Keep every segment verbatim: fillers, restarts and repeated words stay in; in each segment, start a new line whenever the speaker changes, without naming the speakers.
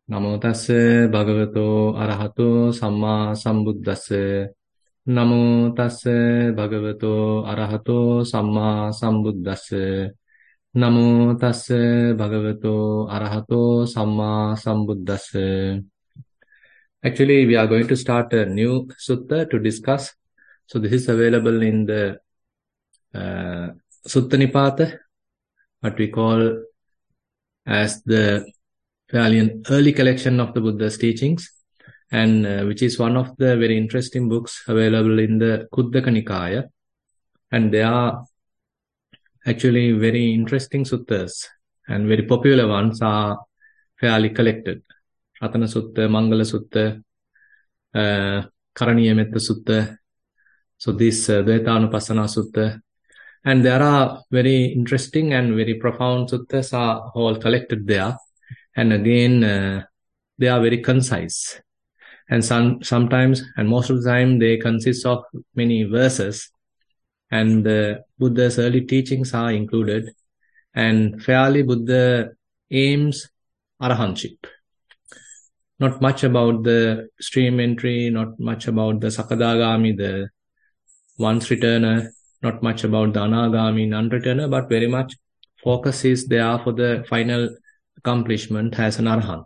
Namo tassa bhagavato arahato samma sambuddhassa. Namo tassa bhagavato arahato samma sambuddhassa. Namo tassa bhagavato arahato samma sambuddhassa. Actually, we are going to start a new sutta to discuss. So this is available in the uh, Sutta Nipata, what we call as the fairly early collection of the Buddha's teachings, and uh, which is one of the very interesting books available in the Khuddaka Nikaya. And they are actually very interesting suttas, and very popular ones are fairly collected. Ratana Sutta, Mangala Sutta, uh, Karaniya Metta Sutta, so this uh, Dvaitanupassana Sutta. And there are very interesting and very profound suttas are all collected there. And again, uh, they are very concise. And some, sometimes, and most of the time, they consist of many verses. And uh, Buddha's early teachings are included. And fairly, Buddha aims arahantship. Not much about the stream entry, not much about the Sakadagami, the once returner, not much about the Anagami, non-returner, but very much focus is there for the final accomplishment as an arahant.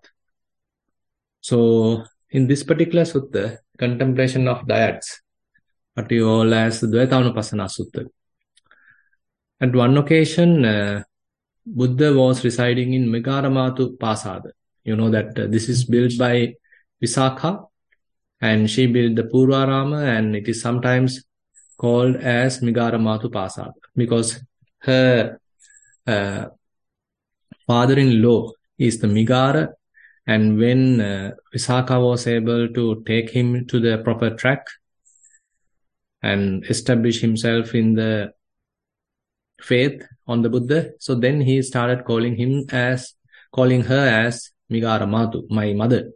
So, in this particular sutta, contemplation of dayats, what you all as the Dvaitanupassana Sutta. At one occasion, uh, Buddha was residing in Megaramatu Pasada. You know that uh, this is built by Visakha, and she built the Purvarama, and it is sometimes called as Megaramatu Pasada because her uh, father-in-law is the Migara, and when uh, Visakha was able to take him to the proper track and establish himself in the faith on the Buddha, so then he started calling him as, calling her as Megaramatu, my mother.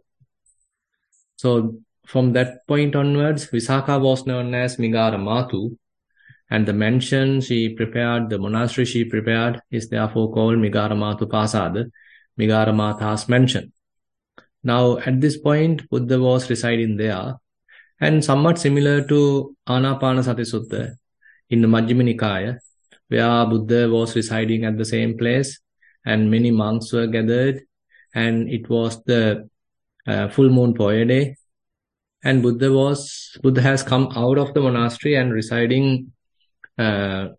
So from that point onwards, Visakha was known as Megaramatu, and the mansion she prepared, the monastery she prepared, is therefore called Megaramatu Pasada, Megaramata's mansion. Now, at this point, Buddha was residing there, and somewhat similar to Anapanasati Sutta in the Majjhima Nikaya, where Buddha was residing at the same place, and many monks were gathered, and it was the uh, full moon Poya day, and Buddha was Buddha has come out of the monastery and residing uh,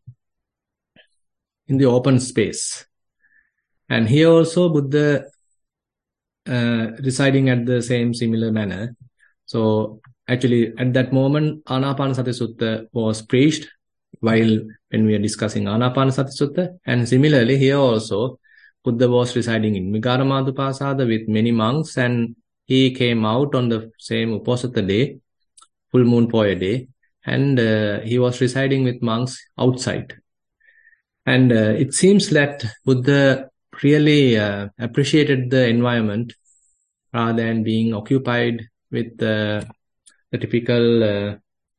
in the open space. And here also Buddha uh, residing at the same similar manner. So actually at that moment Anapanasati Sutta was preached while when we are discussing Anapanasati Sutta. And similarly here also Buddha was residing in Megaramatu Pasada with many monks, and he came out on the same Uposatha day, full moon Poya day, and uh, he was residing with monks outside. And uh, it seems that Buddha really uh, appreciated the environment rather than being occupied with uh, the typical... Uh,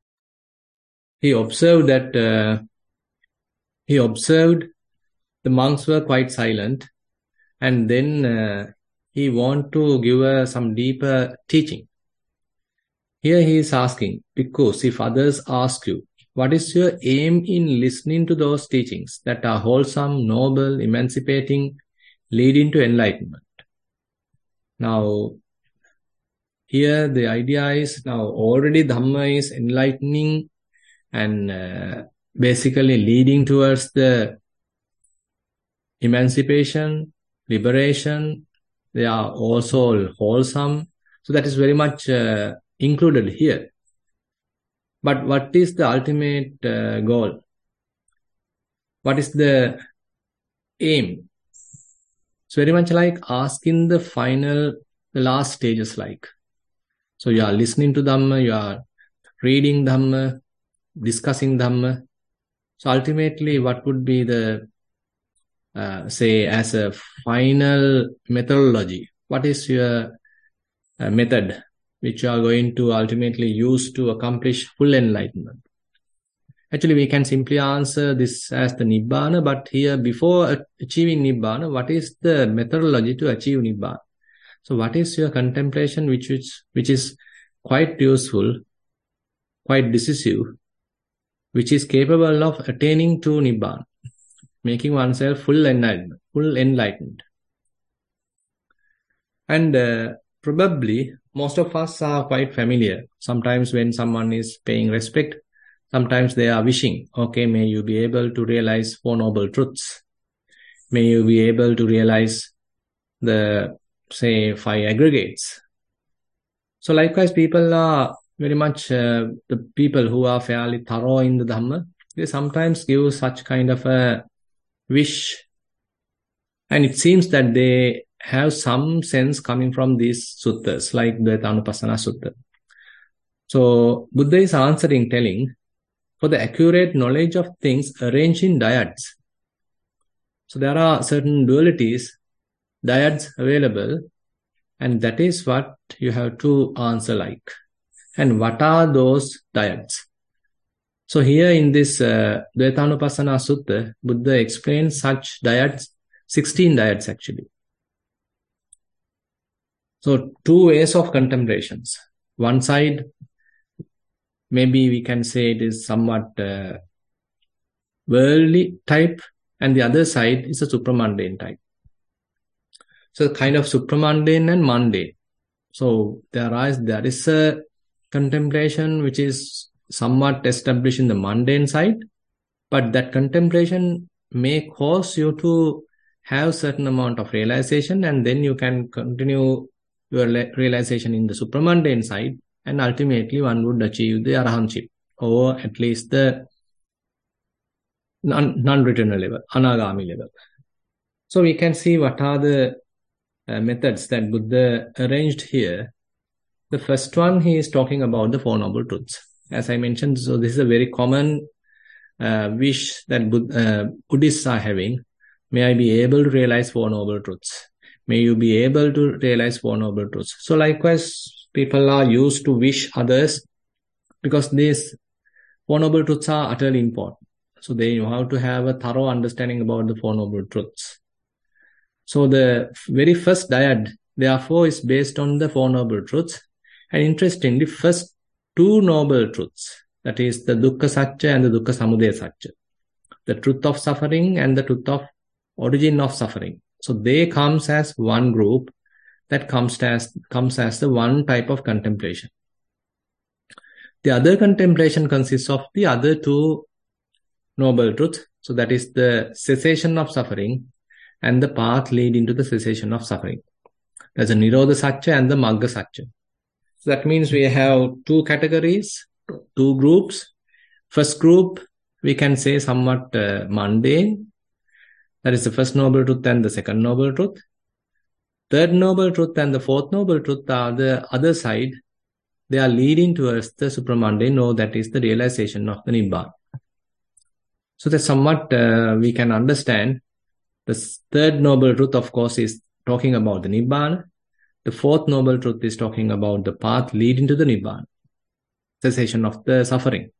he observed that uh, he observed the monks were quite silent, and then uh, he want to give uh, some deeper teaching. Here he is asking, because if others ask you, what is your aim in listening to those teachings that are wholesome, noble, emancipating, leading to enlightenment? Now, here the idea is now already Dhamma is enlightening and uh, basically leading towards the emancipation, liberation. They are also wholesome. So that is very much uh, included here. But what is the ultimate uh, goal? What is the aim? It's very much like asking the final, the last stages like. So you are listening to Dhamma, you are reading Dhamma, discussing Dhamma. So ultimately what would be the Uh, say as a final methodology? What is your uh, method which you are going to ultimately use to accomplish full enlightenment? Actually, we can simply answer this as the Nibbana, but here before achieving Nibbana, what is the methodology to achieve Nibbana? So what is your contemplation which is, which is quite useful, quite decisive, which is capable of attaining to Nibbana, making oneself full enlightenment, full enlightened. And uh, probably most of us are quite familiar. Sometimes when someone is paying respect, sometimes they are wishing, okay, may you be able to realize Four Noble Truths. May you be able to realize the, say, five aggregates. So likewise, people are very much, uh, the people who are fairly thorough in the Dhamma, they sometimes give such kind of a wish. And it seems that they have some sense coming from these suttas, like the Dvaitanupassana Sutta. So Buddha is answering, telling, for the accurate knowledge of things arranged in dyads. So there are certain dualities, dyads available, and that is what you have to answer like. And what are those dyads? So here in this uh, Dvaitanupassana Sutta, Buddha explains such dyads, sixteen dyads actually. So two ways of contemplations. One side, maybe we can say it is somewhat uh, worldly type, and the other side is a supramundane type. So kind of supramundane and mundane. So there is, there is a contemplation which is somewhat established in the mundane side, but that contemplation may cause you to have certain amount of realization, and then you can continue your realization in the supramundane side, and ultimately one would achieve the arahantship, or at least the non, non-returner level, anagami level. So we can see what are the uh, methods that Buddha arranged here. The first one, he is talking about the Four Noble Truths. As I mentioned, so this is a very common uh, wish that Bud uh, Buddhists are having. May I be able to realize Four Noble Truths. May you be able to realize Four Noble Truths. So likewise, people are used to wish others because these Four Noble Truths are utterly important. So they have to have a thorough understanding about the Four Noble Truths. So the very first dyad, therefore, is based on the Four Noble Truths. And interestingly, first two Noble Truths, that is the Dukkha Satcha and the Dukkha Samudaya Satcha, the truth of suffering and the truth of origin of suffering. So they comes as one group that comes as, comes as the one type of contemplation. The other contemplation consists of the other two Noble Truths. So that is the cessation of suffering and the path leading to the cessation of suffering. There's a Nirodha Satcha and the Magga Satcha. So that means we have two categories, two groups. First group, we can say somewhat uh, mundane. That is the first Noble Truth and the second Noble Truth. Third Noble Truth and the fourth Noble Truth are the other side. They are leading towards the supramundane, or that is the realization of the Nibbana. So that somewhat uh, we can understand. The third Noble Truth, of course, is talking about the Nibbana. The fourth Noble Truth is talking about the path leading to the Nibbana, cessation of the suffering.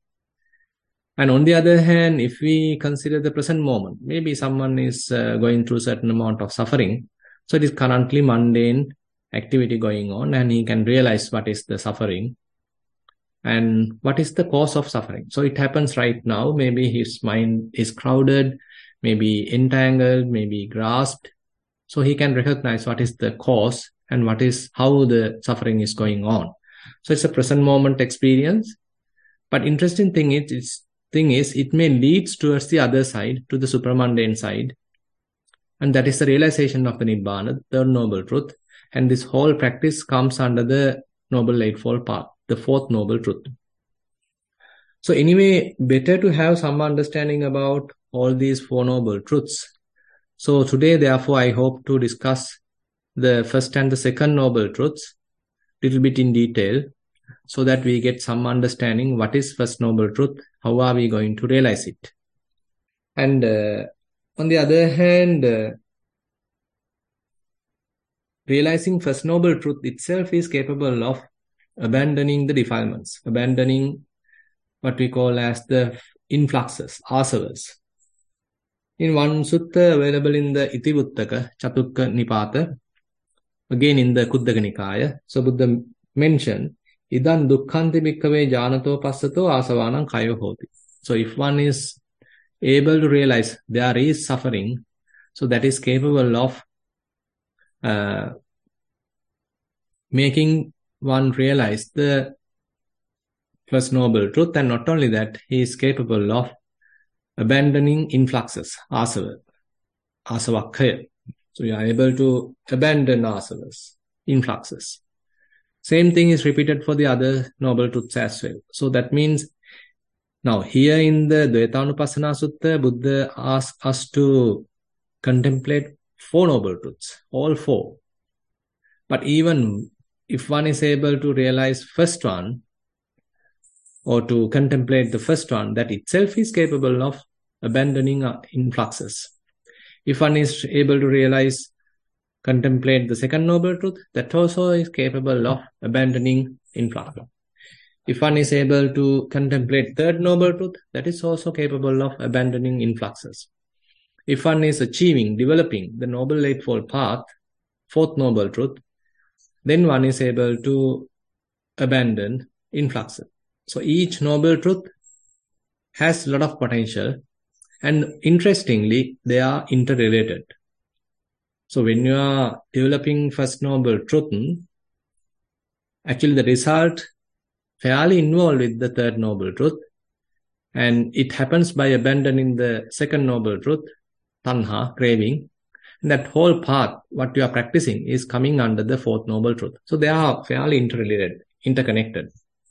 And on the other hand, if we consider the present moment, maybe someone is uh, going through a certain amount of suffering. So it is currently mundane activity going on, and he can realize what is the suffering and what is the cause of suffering. So it happens right now. Maybe his mind is crowded, maybe entangled, maybe grasped. So he can recognize what is the cause and what is, how the suffering is going on. So it's a present moment experience. But interesting thing is, it's, thing is, it may lead towards the other side, to the supramundane side. And that is the realization of the Nibbana, the third Noble Truth. And this whole practice comes under the Noble Eightfold Path, the fourth Noble Truth. So anyway, better to have some understanding about all these Four Noble Truths. So today, therefore, I hope to discuss the first and the second Noble Truths a little bit in detail, so that we get some understanding what is first Noble Truth, how are we going to realize it. And uh, on the other hand, uh, realizing first Noble Truth itself is capable of abandoning the defilements, abandoning what we call as the influxes, asavas. In one sutta available in the Itivuttaka, Chatukka Nipata, again in the Khuddaka Nikaya. So Buddha mentioned, Idan dukkhanti bhikkhave janato passato asavanam kayo hoti. So if one is able to realize there is suffering, so that is capable of uh, making one realize the First Noble Truth, and not only that, he is capable of abandoning influxes, asava, asavakkaya. So you are able to abandon asavas, influxes. Same thing is repeated for the other Noble Truths as well. So that means, now here in the Dvaitanupassana Sutta, Buddha asks us to contemplate four Noble Truths, all four. But even if one is able to realize first one, or to contemplate the first one, that itself is capable of abandoning influxes. If one is able to realize, contemplate the second Noble Truth, that also is capable of abandoning influxes. If one is able to contemplate third Noble Truth, that is also capable of abandoning influxes. If one is achieving, developing the Noble Eightfold Path, fourth Noble Truth, then one is able to abandon influxes. So each Noble Truth has a lot of potential, and interestingly, they are interrelated. So when you are developing First Noble Truth, actually the result fairly involved with the Third Noble Truth, and it happens by abandoning the Second Noble Truth, tanha, craving. And that whole path, what you are practicing, is coming under the Fourth Noble Truth. So they are fairly interrelated, interconnected.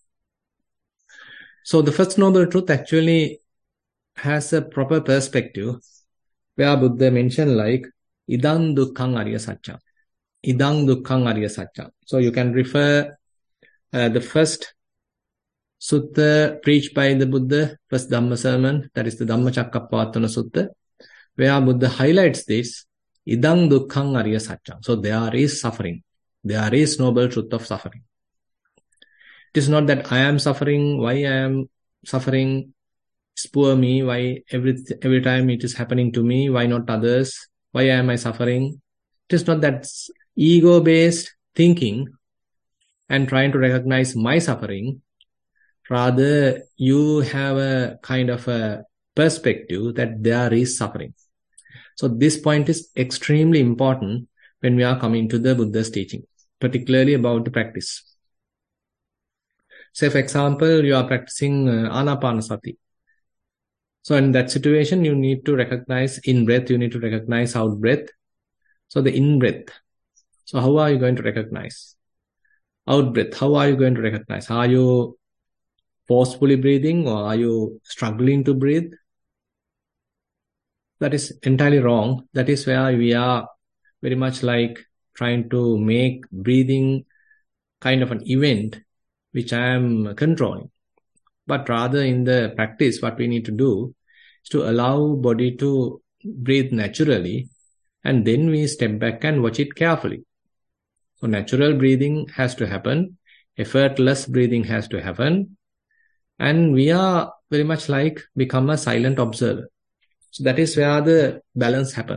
So the First Noble Truth actually has a proper perspective where Buddha mentioned like idang dukkhang arya satcha. Idang dukkhang arya satcha. So you can refer uh, the first sutta preached by the Buddha, first Dhamma sermon, that is the Dhammacakkappavattana Sutta, where Buddha highlights this idang dukkhang arya satcha. So there is suffering. There is noble truth of suffering. It is not that I am suffering, why I am suffering, it's poor me, why every every time it is happening to me, why not others, why am I suffering? It is not that ego-based thinking and trying to recognize my suffering. Rather, you have a kind of a perspective that there is suffering. So this point is extremely important when we are coming to the Buddha's teaching, particularly about the practice. Say, for example, you are practicing uh, Anapanasati. So in that situation, you need to recognize in-breath, you need to recognize out-breath. So the in-breath. So how are you going to recognize? Out-breath, how are you going to recognize? Are you forcefully breathing or are you struggling to breathe? That is entirely wrong. That is where we are very much like trying to make breathing kind of an event which I am controlling. But rather in the practice, what we need to do is to allow body to breathe naturally, and then we step back and watch it carefully. So natural breathing has to happen, effortless breathing has to happen, and we are very much like become a silent observer. So that is where the balance happens.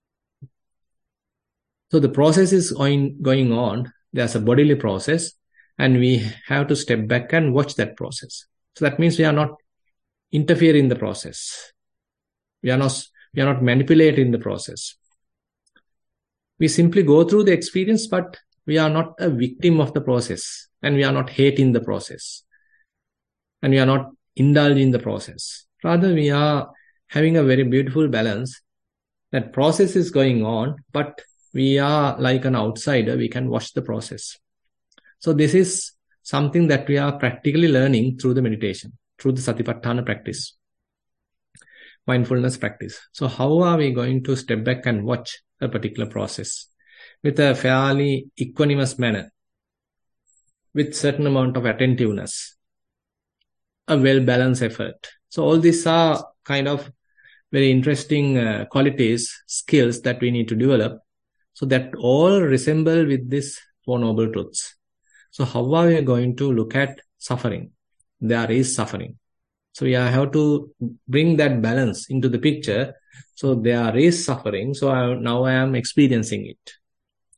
So the process is going, going on. There's a bodily process, and we have to step back and watch that process. So that means we are not interfering in the process. We are not, we are not manipulating the process. We simply go through the experience, but we are not a victim of the process, and we are not hating the process, and we are not indulging the process. Rather, we are having a very beautiful balance. That process is going on, but we are like an outsider. We can watch the process. So this is something that we are practically learning through the meditation, through the Satipatthana practice, mindfulness practice. So how are we going to step back and watch a particular process with a fairly equanimous manner, with certain amount of attentiveness, a well-balanced effort? So all these are kind of very interesting uh, qualities, skills that we need to develop, so that all resemble with these Four Noble Truths. So how are we going to look at suffering? There is suffering. So we have to bring that balance into the picture. So there is suffering. So I, now I am experiencing it.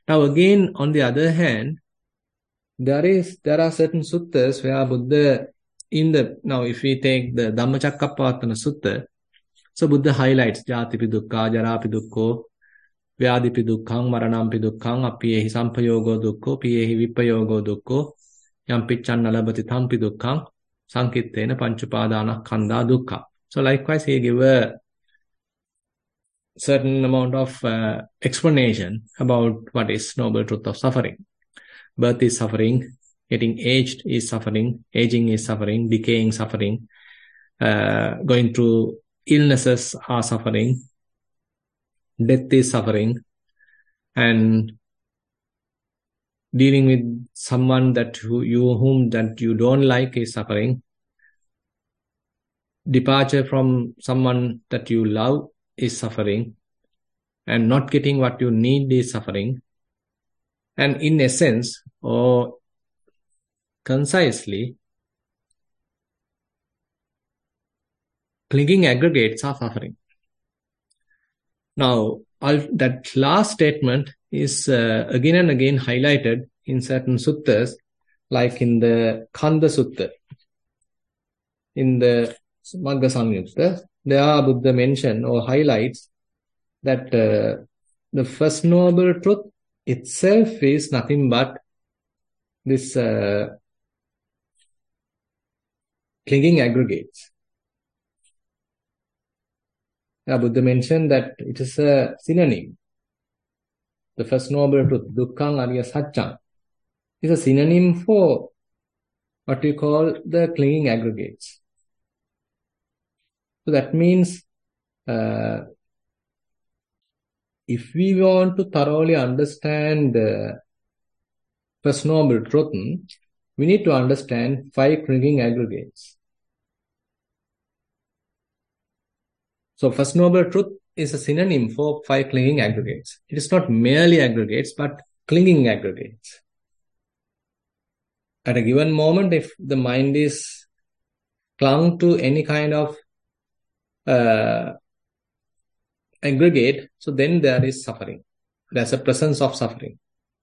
Now again, on the other hand, there is there are certain suttas where Buddha, in the, now if we take the Dhammacakkappavattana Sutta, so Buddha highlights Jatipi Dukkha, Jarapi Dukkho, Vyadipi Dukkhang, Maranampi Dukkhang, Apiyehi Sampayogo Dukkho, Piyehi Vipayogo Dukkho, Yampichan Nalabati Thampi Dukkhang, Sankittena Panchupadana Khandha Dukkha. So likewise, he gave a certain amount of uh, explanation about what is noble truth of suffering. Birth is suffering, getting aged is suffering, aging is suffering, decaying suffering, uh, going through illnesses are suffering, death is suffering, and dealing with someone that who, you whom that you don't like is suffering. Departure from someone that you love is suffering, and not getting what you need is suffering. And in essence, or concisely, clinging aggregates are suffering. Now, I'll, that last statement is uh, again and again highlighted in certain suttas, like in the Khandha Sutta, in the Magga Samyutta. There Buddha mention or highlights that uh, the first noble truth itself is nothing but this uh, clinging aggregates. Now, Buddha mentioned that it is a synonym. The first noble truth, Dukkhang Arya Satchang, is a synonym for what we call the clinging aggregates. So that means uh, if we want to thoroughly understand the first noble truth, we need to understand five clinging aggregates. So first noble truth is a synonym for five clinging aggregates. It is not merely aggregates, but clinging aggregates. At a given moment, if the mind is clung to any kind of uh, aggregate, so then there is suffering. There's a presence of suffering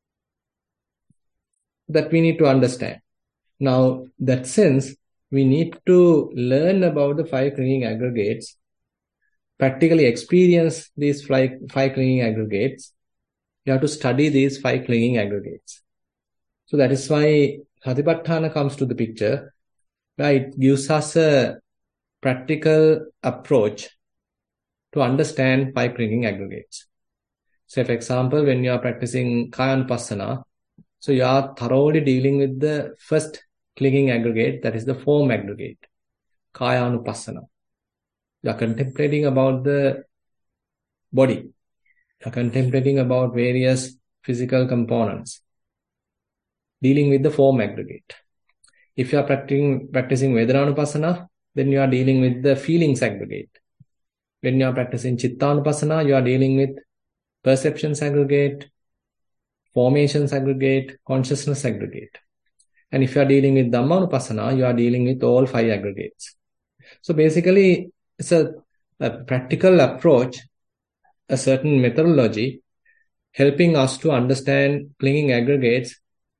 that we need to understand. Now, that sense, we need to learn about the five clinging aggregates, practically experience these five, five clinging aggregates. You have to study these five clinging aggregates. So that is why Satipatthana comes to the picture, where it gives us a practical approach to understand five clinging aggregates. Say, for example, when you are practicing Kayanupassana, so you are thoroughly dealing with the first clinging aggregate, that is the form aggregate, Kayanupassana. You are contemplating about the body. You are contemplating about various physical components, dealing with the form aggregate. If you are practicing, practicing Vedananupassana, then you are dealing with the feelings aggregate. When you are practicing Chittanupassana, you are dealing with perceptions aggregate, formations aggregate, consciousness aggregate. And if you are dealing with Dhammanupassana, you are dealing with all five aggregates. So basically, it's a, a practical approach, a certain methodology, helping us to understand clinging aggregates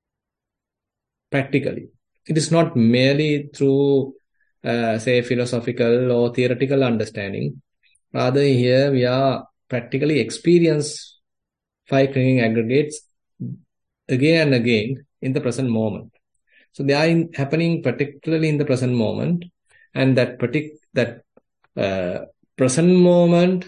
practically. It is not merely through, uh, say, philosophical or theoretical understanding. Rather, here we are practically experience five clinging aggregates again and again in the present moment. So they are in, happening particularly in the present moment, and that partic- that uh, present moment,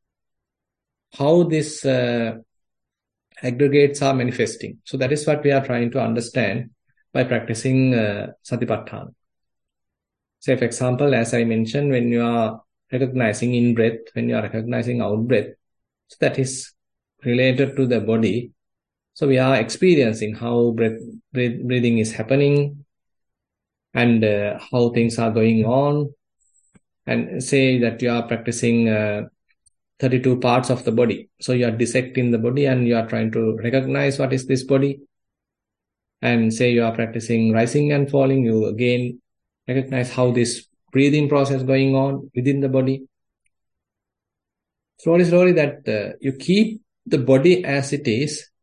how these uh, aggregates are manifesting. So that is what we are trying to understand by practicing uh, Satipatthana. Say, for example, as I mentioned, when you are recognizing in breath, when you are recognizing out breath, so that is related to the body. So we are experiencing how breath, breath, breathing is happening and uh, how things are going on. And say that you are practicing uh, thirty-two parts of the body. So you are dissecting the body and you are trying to recognize what is this body. And say you are practicing rising and falling, you again recognize how this breathing process going on within the body. Slowly, slowly that uh, you keep the body as it is,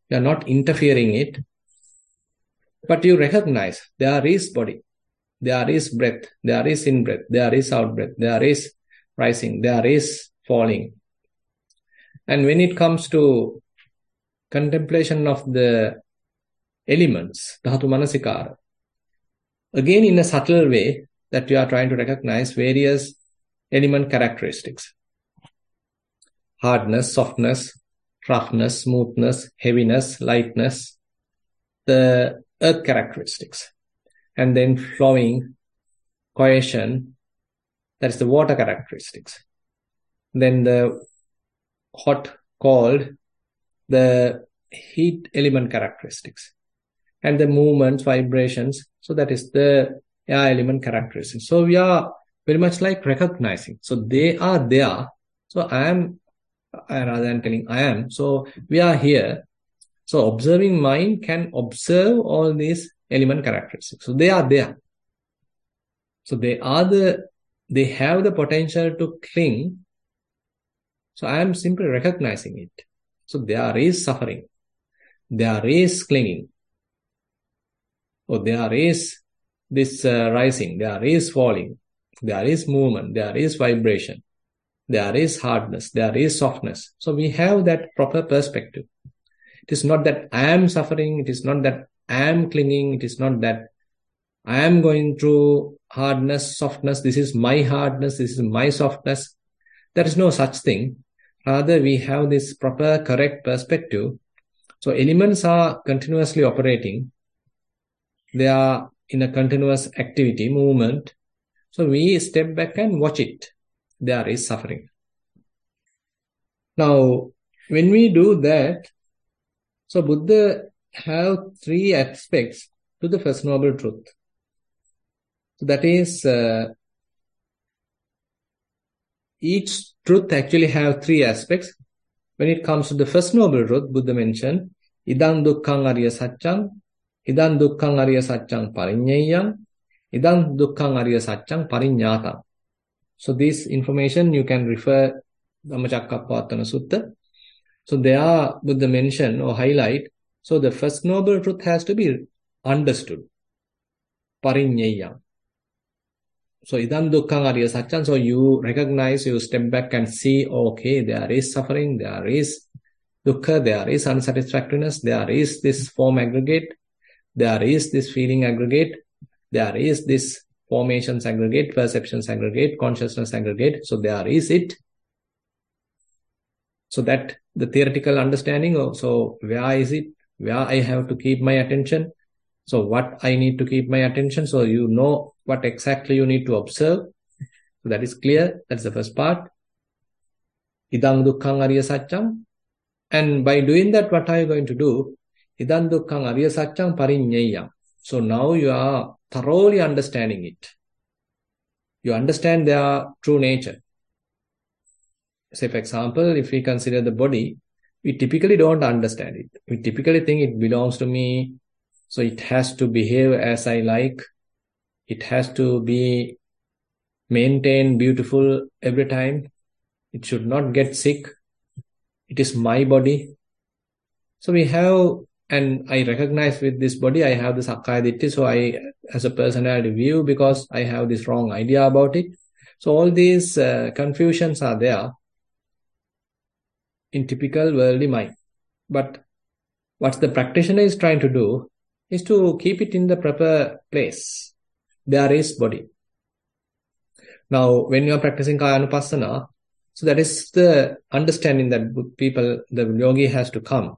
You are not interfering it, but you recognize there is body, there is breath, there is in-breath, there is out-breath, there is rising, there is falling. And when it comes to contemplation of the elements, dhatu manasikara, again in a subtle way that you are trying to recognize various element characteristics. Hardness, softness, roughness, smoothness, heaviness, lightness, the earth characteristics. And then flowing, cohesion, that is the water characteristics. Then the hot, cold, the heat element characteristics. And the movements, vibrations, so that is the air element characteristics. So we are very much like recognizing. So they are there. So I am, rather than telling I am. So we are here. So observing mind can observe all these element characteristics. So they are there. So they are the, they have the potential to cling. So I am simply recognizing it. So there is suffering. There is clinging. Or there is this uh, rising. There is falling. There is movement. There is vibration. There is hardness. There is softness. So we have that proper perspective. It is not that I am suffering. It is not that I am clinging. It is not that I am going through hardness, softness. This is my hardness. This is my softness. There is no such thing. Rather, we have this proper, correct perspective. So elements are continuously operating. They are in a continuous activity, movement. So we step back and watch it. There is suffering. Now, when we do that, so Buddha have three aspects to the First Noble Truth. So that is, uh, each truth actually have three aspects. When it comes to the First Noble Truth, Buddha mentioned, Idang Dukkhang Arya Satchang, Idang Dukkhang Arya Satchang Parinyayang, Idang Dukkhang Arya Satchang Parinyatang. So this information you can refer Dhammacakkappavattana Sutta. So there Buddha mention or highlight, so the First Noble Truth has to be understood. Parinyayang. So idam dukkhang arya satchang, so you recognize, you step back and see, okay, there is suffering, there is dukkha, there is unsatisfactoriness, there is this form aggregate, there is this feeling aggregate, there is this formations aggregate, perceptions aggregate, consciousness aggregate, so there is it. So that the theoretical understanding of, so where is it, where I have to keep my attention, so what I need to keep my attention, so you know what exactly you need to observe. So that is clear. That's the first part. Idang dukkhang arya satchang. And by doing that, what are you going to do? Idang dukkhang arya satchang parinyayam. So now you are thoroughly understanding it. You understand their true nature. Say, for example, if we consider the body, we typically don't understand it. We typically think it belongs to me. So it has to behave as I like. It has to be maintained beautiful every time. It should not get sick. It is my body. So we have, and I recognize with this body, I have the Sakkaya Ditthi. So I, as a personality view, because I have this wrong idea about it. So all these uh, confusions are there in typical worldly mind. But what the practitioner is trying to do is to keep it in the proper place. There is body. Now, when you are practicing Kayanupassana, so that is the understanding that people, the yogi has to come.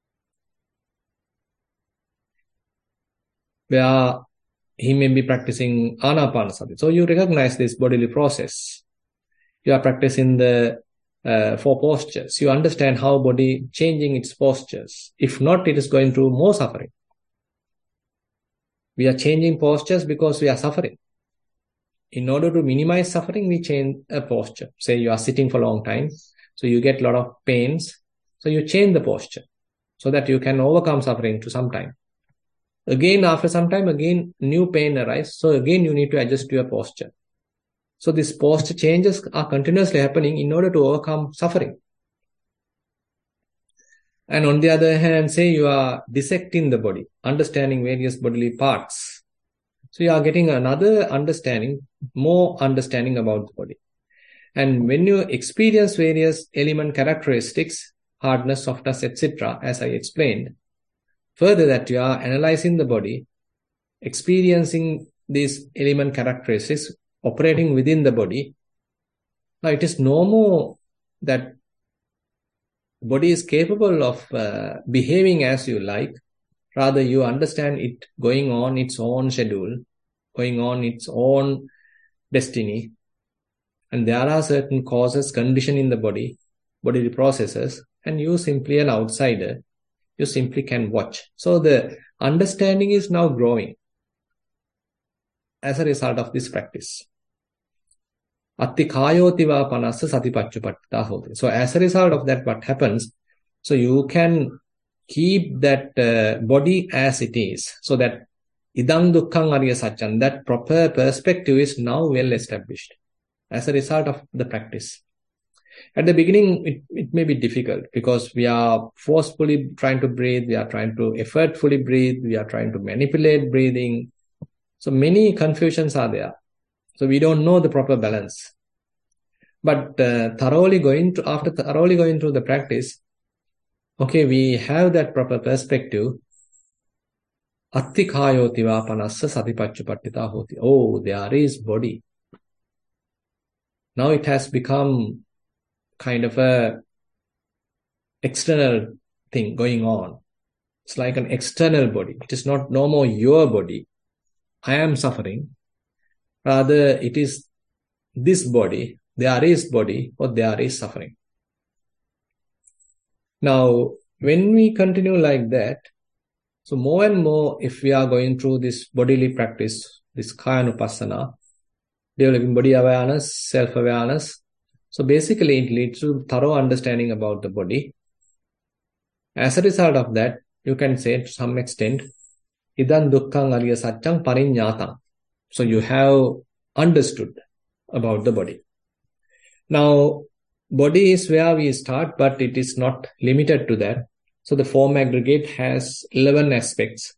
Where he may be practicing Anapanasati. So you recognize this bodily process. You are practicing the uh, four postures. You understand how body changing its postures. If not, it is going through more suffering. We are changing postures because we are suffering. In order to minimize suffering, we change a posture. Say you are sitting for a long time, so you get a lot of pains. So you change the posture so that you can overcome suffering to some time. Again, after some time, again, new pain arises. So again, you need to adjust your posture. So these posture changes are continuously happening in order to overcome suffering. And on the other hand, say you are dissecting the body, understanding various bodily parts. So you are getting another understanding, more understanding about the body. And when you experience various element characteristics, hardness, softness, et cetera, as I explained, further that you are analyzing the body, experiencing these element characteristics, operating within the body. Now it is no more that body is capable of uh, behaving as you like. Rather, you understand it going on its own schedule, going on its own destiny. And there are certain causes, condition in the body, bodily processes, and you simply an outsider. You simply can watch. So the understanding is now growing as a result of this practice. Atti kayotiva panassa satipacchupattita hoti. So as a result of that, what happens? So you can keep that uh, body as it is. So that idang dukkhang ariya satcham, that proper perspective is now well established as a result of the practice. At the beginning, it, it may be difficult because we are forcefully trying to breathe, we are trying to effortfully breathe, we are trying to manipulate breathing. So many confusions are there. So we don't know the proper balance. But uh, thoroughly going to, after thoroughly going through the practice, okay, we have that proper perspective. Atti kayotiva panassa satipacchupattita hoti. Oh, there is body. Now it has become kind of a external thing going on. It's like an external body. It is not no more your body. I am suffering. Rather, it is this body. There is body or there is suffering. Now, when we continue like that, so more and more, if we are going through this bodily practice, this Kayanupassana, developing body awareness, self-awareness. So basically, it leads to thorough understanding about the body. As a result of that, you can say to some extent, idang dukkhang ariya satchang pariññātaṃ. So you have understood about the body. Now, body is where we start, but it is not limited to that. So the form aggregate has eleven aspects.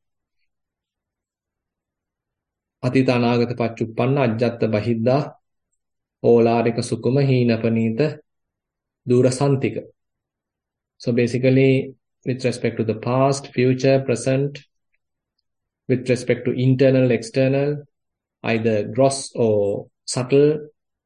Atita anagata pacchuppanna ajjatta bahidda ඕලාරික සුකුම හීනපනීත දුරසන්තික. So basically, with respect to the past, future, present, with respect to internal, external, either gross or subtle,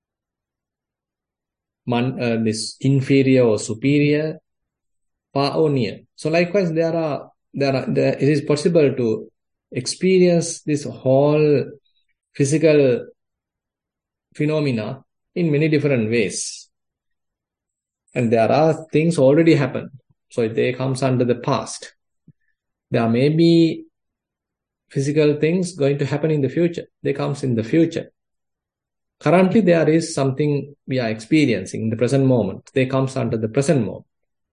man, uh, this inferior or superior, far or near. So likewise, there are there are there, it is possible to experience this whole physical phenomena in many different ways. And there are things already happened. So they comes under the past. There may be physical things going to happen in the future. They comes in the future. Currently, there is something we are experiencing in the present moment. They comes under the present moment.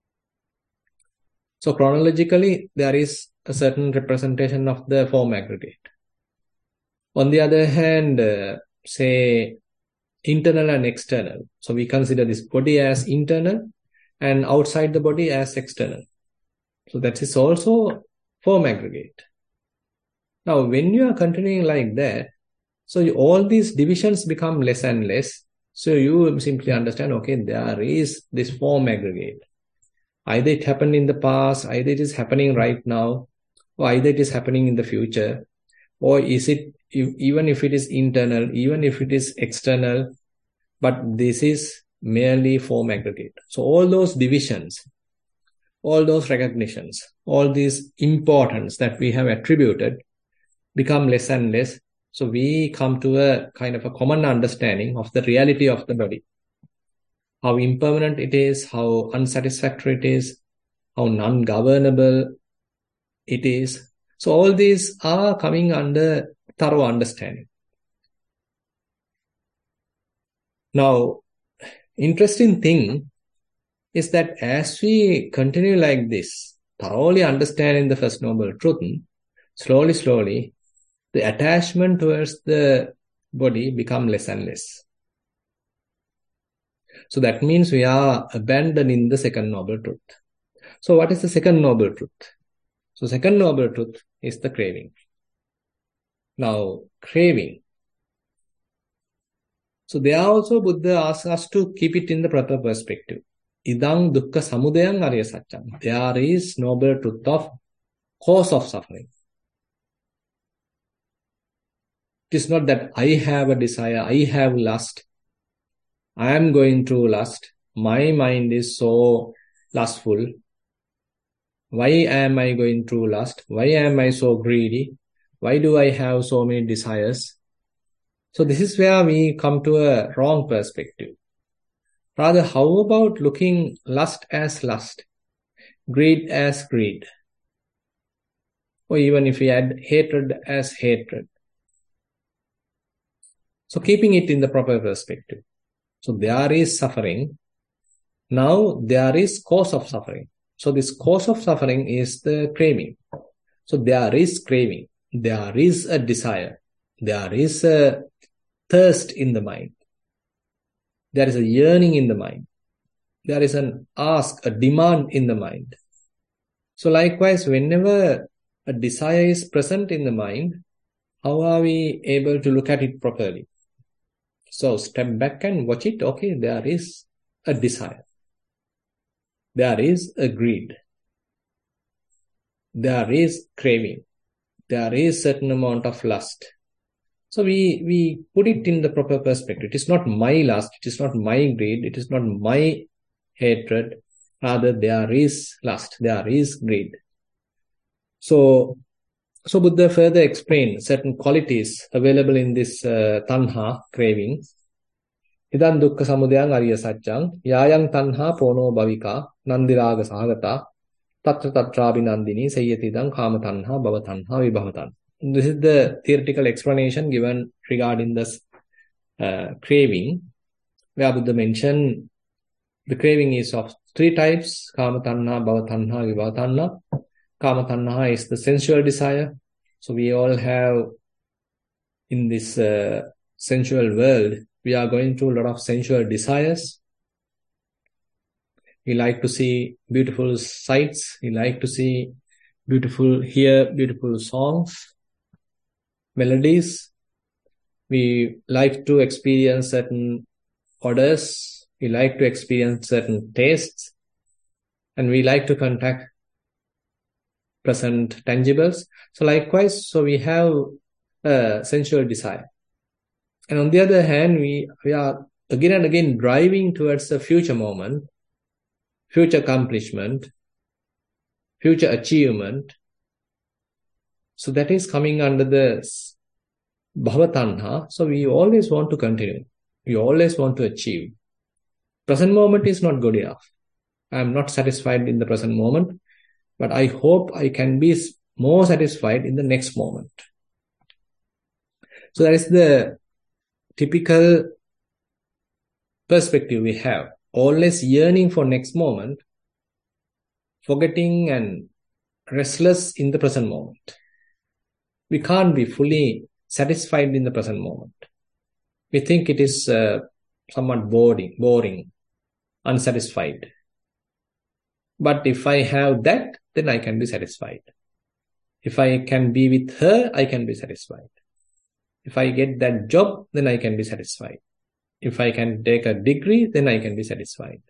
So chronologically, there is a certain representation of the form aggregate. On the other hand, uh, say, internal and external. So we consider this body as internal and outside the body as external. So that is also form aggregate. Now, when you are continuing like that, so you, all these divisions become less and less. So you simply understand, okay, there is this form aggregate. Either it happened in the past, either it is happening right now, or either it is happening in the future, or is it, even if it is internal, even if it is external, but this is merely form aggregate. So all those divisions, all those recognitions, all these importance that we have attributed become less and less. So we come to a kind of a common understanding of the reality of the body. How impermanent it is, how unsatisfactory it is, how non-governable it is. So all these are coming under thorough understanding. Now, interesting thing is that as we continue like this, thoroughly understanding the First Noble Truth, slowly, slowly, the attachment towards the body become less and less. So that means we are abandoning the Second Noble Truth. So what is the second noble truth? So second noble truth is the craving. Now, craving. So there also Buddha asks us to keep it in the proper perspective. Idang dukkha samudayang arya satyam. There is noble truth of cause of suffering. It is not that I have a desire, I have lust, I am going through lust, my mind is so lustful. Why am I going through lust? Why am I so greedy? Why do I have so many desires? So this is where we come to a wrong perspective. Rather, how about looking lust as lust, greed as greed, or even if we add hatred as hatred. So keeping it in the proper perspective. So there is suffering. Now there is cause of suffering. So this cause of suffering is the craving. So there is craving. There is a desire. There is a thirst in the mind. There is a yearning in the mind. There is an ask, a demand in the mind. So likewise, whenever a desire is present in the mind, how are we able to look at it properly? So step back and watch it. Okay, there is a desire. There is a greed. There is craving. There is certain amount of lust. So we, we put it in the proper perspective. It is not my lust. It is not my greed. It is not my hatred. Rather, there is lust. There is greed. So, so Buddha further explained certain qualities available in this uh, tanha, craving. Idan dukkha samudayang arya satyang, yayang tanha pono bhavika, nandiraga sahagata, tatra tatra abhinandini, sayyatidang kama tanha, bhava tanha, vibhavatan. This is the theoretical explanation given regarding this uh, craving, where Buddha mentioned the craving is of three types, kama tanha, bhava tanha, vibhava tanha. Kama tanha is the sensual desire. So we all have in this uh, sensual world, we are going through a lot of sensual desires. We like to see beautiful sights. We like to see beautiful, hear beautiful songs, melodies. We like to experience certain odors. We like to experience certain tastes. And we like to contact present tangibles. So likewise, so we have a sensual desire. And on the other hand, we, we are again and again driving towards a future moment, future accomplishment, future achievement. So that is coming under the bhava tanha. So we always want to continue. We always want to achieve. Present moment is not good enough. I am not satisfied in the present moment, but I hope I can be more satisfied in the next moment. So that is the typical perspective we have. Always yearning for next moment, forgetting and restless in the present moment. We can't be fully satisfied in the present moment. We think it is uh, somewhat boring, boring, unsatisfied. But if I have that, then I can be satisfied. If I can be with her, I can be satisfied. If I get that job, then I can be satisfied. If I can take a degree, then I can be satisfied.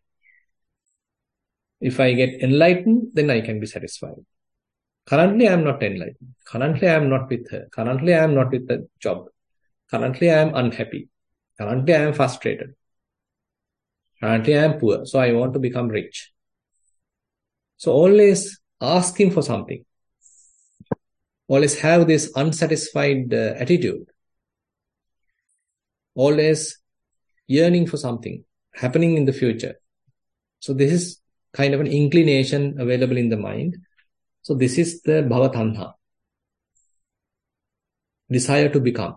If I get enlightened, then I can be satisfied. Currently, I am not enlightened. Currently, I am not with her. Currently, I am not with the job. Currently, I am unhappy. Currently, I am frustrated. Currently, I am poor. So, I want to become rich. So, always asking for something. Always have this unsatisfied uh, attitude. Always yearning for something happening in the future. So this is kind of an inclination available in the mind. So this is the bhava tanha. Desire to become.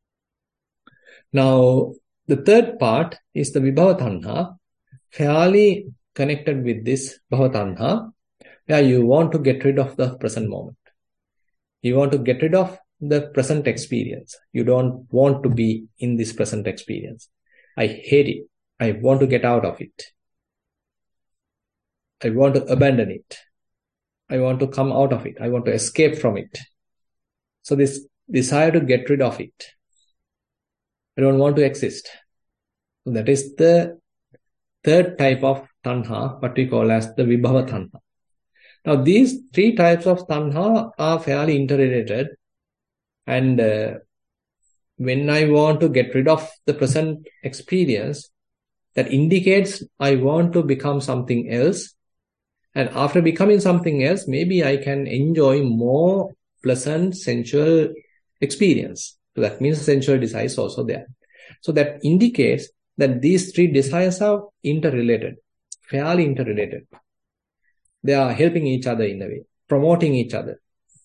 Now, the third part is the vibhava tanha, fairly connected with this bhava tanha, where you want to get rid of the present moment. You want to get rid of the present experience. You don't want to be in this present experience. I hate it. I want to get out of it. I want to abandon it. I want to come out of it. I want to escape from it. So this desire to get rid of it. I don't want to exist. So that is the third type of tanha, what we call as the vibhava tanha. Now these three types of tanha are fairly interrelated, and uh, when I want to get rid of the present experience, that indicates I want to become something else. And after becoming something else, maybe I can enjoy more pleasant sensual experience. So that means sensual desire is also there. So that indicates that these three desires are interrelated, fairly interrelated. They are helping each other in a way, promoting each other.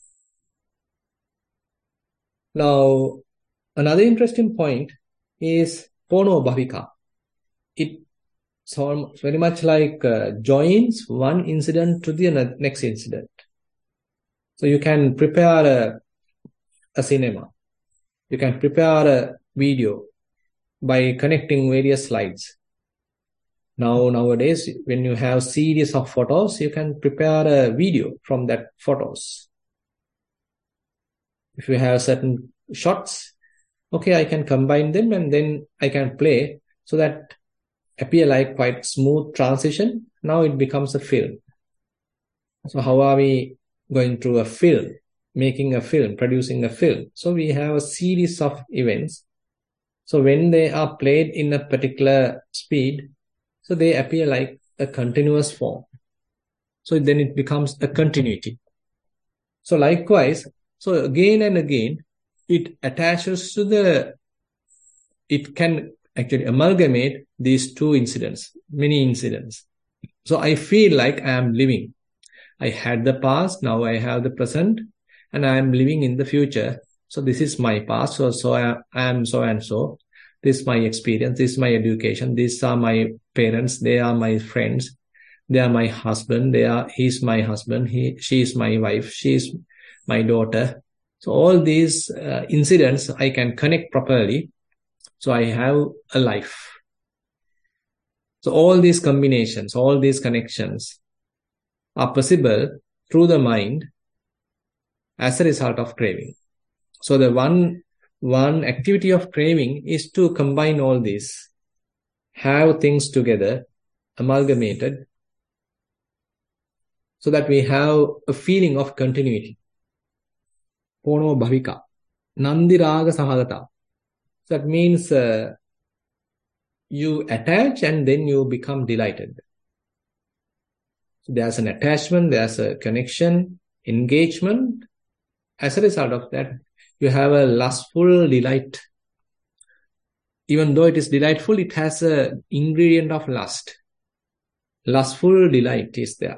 Now, another interesting point is pono bhavika. It sounds very much like uh, joins one incident to the next incident. So you can prepare a, a cinema. You can prepare a video by connecting various slides. Now, nowadays, when you have series of photos, you can prepare a video from that photos. If you have certain shots, okay, I can combine them and then I can play so that appear like quite smooth transition. Now it becomes a film. So how are we going through a film, making a film, producing a film? So we have a series of events. So when they are played in a particular speed, so they appear like a continuous form. So then it becomes a continuity. So likewise, so again and again, it attaches to the, it can actually amalgamate these two incidents, many incidents. So I feel like I am living. I had the past, now I have the present, and I am living in the future. So this is my past, so, so I, I am so and so. This is my experience, this is my education, these are my parents, they are my friends, they are my husband, they are, he's my husband, he, she is my wife, she is my daughter. So all these uh, incidents I can connect properly. So I have a life. So all these combinations, all these connections are possible through the mind as a result of craving. So the one, one activity of craving is to combine all these, have things together, amalgamated, so that we have a feeling of continuity. Pono bhavika, nandiraga sahagata. So that means uh, you attach and then you become delighted. So there's an attachment, there's a connection, engagement. As a result of that, you have a lustful delight. Even though it is delightful, it has an ingredient of lust. Lustful delight is there.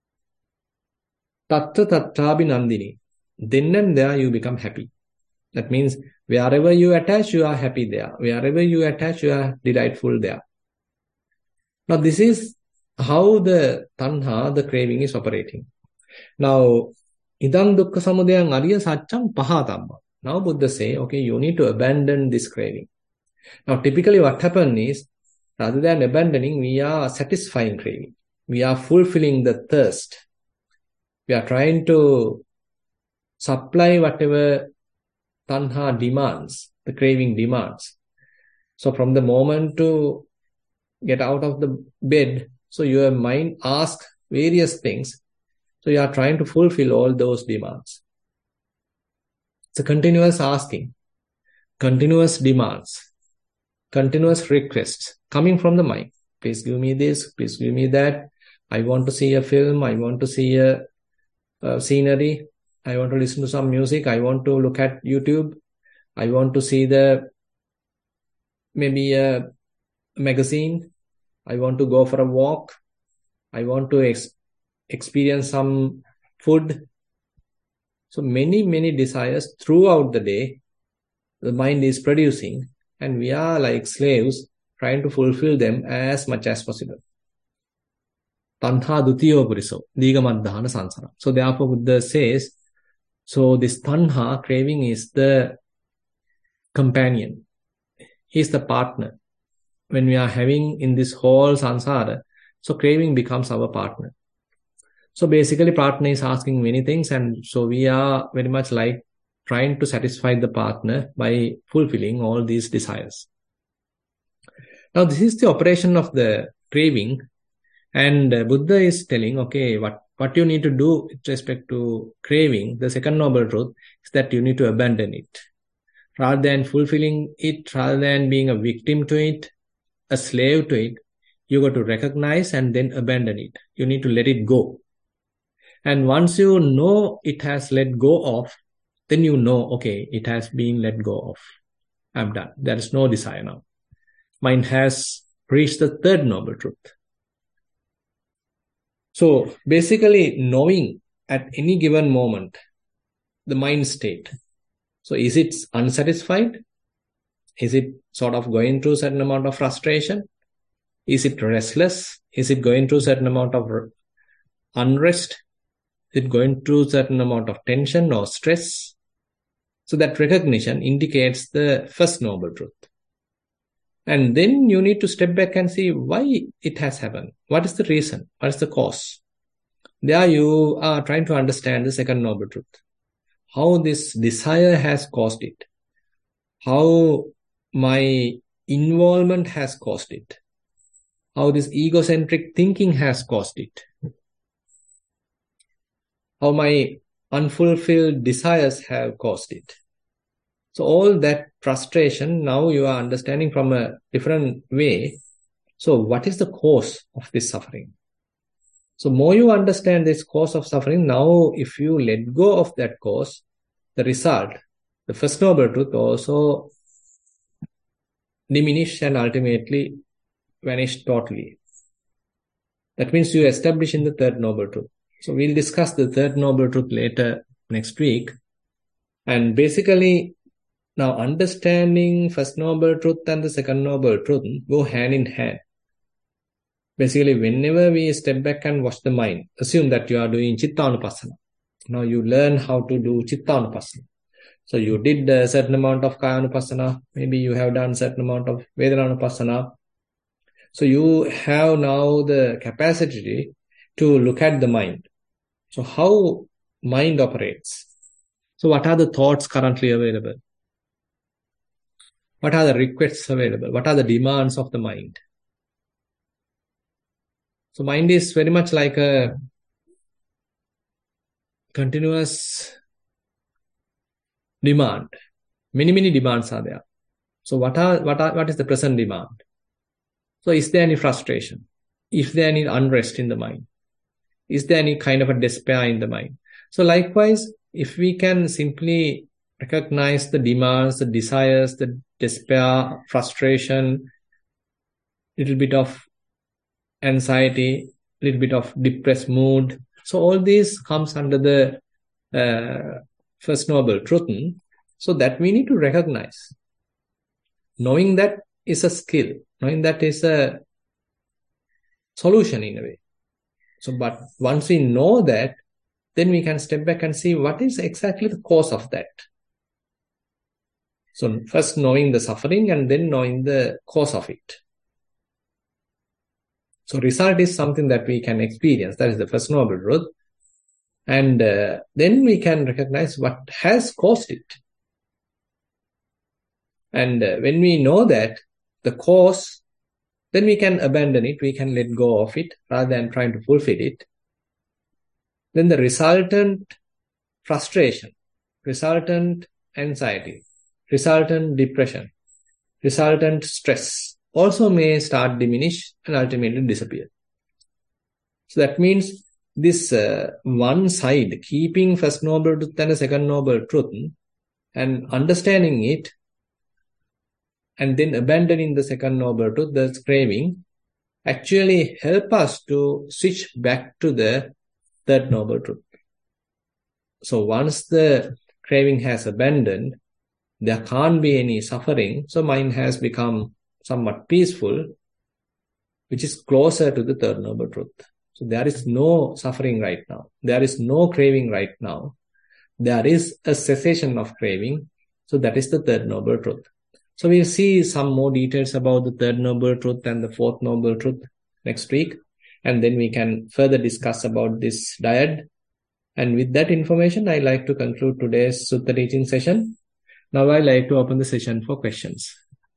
Tattva tattvabi nandini. Then and there you become happy. That means wherever you attach, you are happy there. Wherever you attach, you are delightful there. Now this is how the tanha, the craving is operating. Now, idang dukkha samudayang ariya saccam pahatamma. Now Buddha say, okay, you need to abandon this craving. Now typically what happens is, rather than abandoning, we are satisfying craving. We are fulfilling the thirst. We are trying to supply whatever tanha demands, the craving demands. So from the moment to get out of the bed, so your mind asks various things. So you are trying to fulfill all those demands. It's a continuous asking, continuous demands, continuous requests coming from the mind. Please give me this, please give me that. I want to see a film, I want to see a, a scenery. I want to listen to some music. I want to look at YouTube. I want to see the, maybe a magazine. I want to go for a walk. I want to ex experience some food. So many, many desires throughout the day, the mind is producing, and we are like slaves trying to fulfill them as much as possible. Tanha dutiyo puriso, digamadhana sansara. So therefore Buddha says, so this tanha, craving, is the companion. He is the partner. When we are having in this whole samsara, so craving becomes our partner. So basically, partner is asking many things, and so we are very much like trying to satisfy the partner by fulfilling all these desires. Now, this is the operation of the craving, and uh, Buddha is telling, okay, what, what you need to do with respect to craving, the second noble truth is that you need to abandon it. Rather than fulfilling it, rather than being a victim to it, a slave to it, you got to recognize and then abandon it. You need to let it go. And once you know it has let go of, then you know, okay, it has been let go of. I'm done. There is no desire now. Mind has reached the third noble truth. So basically knowing at any given moment the mind state. So is it unsatisfied? Is it sort of going through a certain amount of frustration? Is it restless? Is it going through a certain amount of unrest? Is it going through a certain amount of tension or stress? So that recognition indicates the first noble truth. And then you need to step back and see why it has happened. What is the reason? What is the cause? There you are trying to understand the second noble truth. How this desire has caused it. How my involvement has caused it. How this egocentric thinking has caused it. How my unfulfilled desires have caused it. So all that frustration, now you are understanding from a different way. So what is the cause of this suffering? So more you understand this cause of suffering, now if you let go of that cause, the result, the first noble truth also diminish and ultimately vanish totally. That means you establish in the third noble truth. So we'll discuss the third noble truth later next week. And basically, now understanding first noble truth and the second noble truth go hand in hand. Basically, whenever we step back and watch the mind, assume that you are doing Chittanupassana. Now you learn how to do Chittanupassana. So you did a certain amount of Kayanupassana. Maybe you have done a certain amount of Vedananupassana. So you have now the capacity to look at the mind. So how mind operates. So what are the thoughts currently available? What are the requests available? What are the demands of the mind? So mind is very much like a continuous demand. Many, many demands are there. So what are what are what is the present demand? So is there any frustration? Is there any unrest in the mind? Is there any kind of a despair in the mind? So likewise, if we can simply recognize the demands, the desires, the despair, frustration, little bit of anxiety, little bit of depressed mood. So all this comes under the uh, first noble truth. So that we need to recognize. Knowing that is a skill. Knowing that is a solution in a way. So, but once we know that, then we can step back and see what is exactly the cause of that. So first knowing the suffering and then knowing the cause of it. So result is something that we can experience. That is the first noble truth. And uh, then we can recognize what has caused it. And uh, when we know that, the cause, then we can abandon it. We can let go of it rather than trying to fulfill it. Then the resultant frustration, resultant anxiety, resultant depression, resultant stress also may start diminish and ultimately disappear. So that means this uh, one side, keeping first noble truth and the second noble truth and understanding it and then abandoning the second noble truth, the craving, actually help us to switch back to the third noble truth. So once the craving has abandoned, there can't be any suffering. So mind has become somewhat peaceful, which is closer to the third noble truth. So there is no suffering right now. There is no craving right now. There is a cessation of craving. So that is the third noble truth. So we'll see some more details about the third noble truth and the fourth noble truth next week. and then we can further discuss about this dyad. And with that information, I like to conclude today's Sutta teaching session. Now I like to open the session for questions.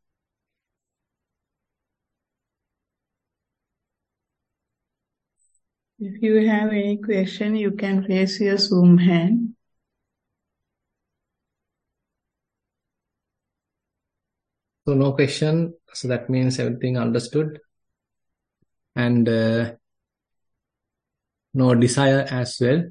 If you have any question, you can raise your Zoom hand.
So no question. So that means everything understood. And uh, no desire as well.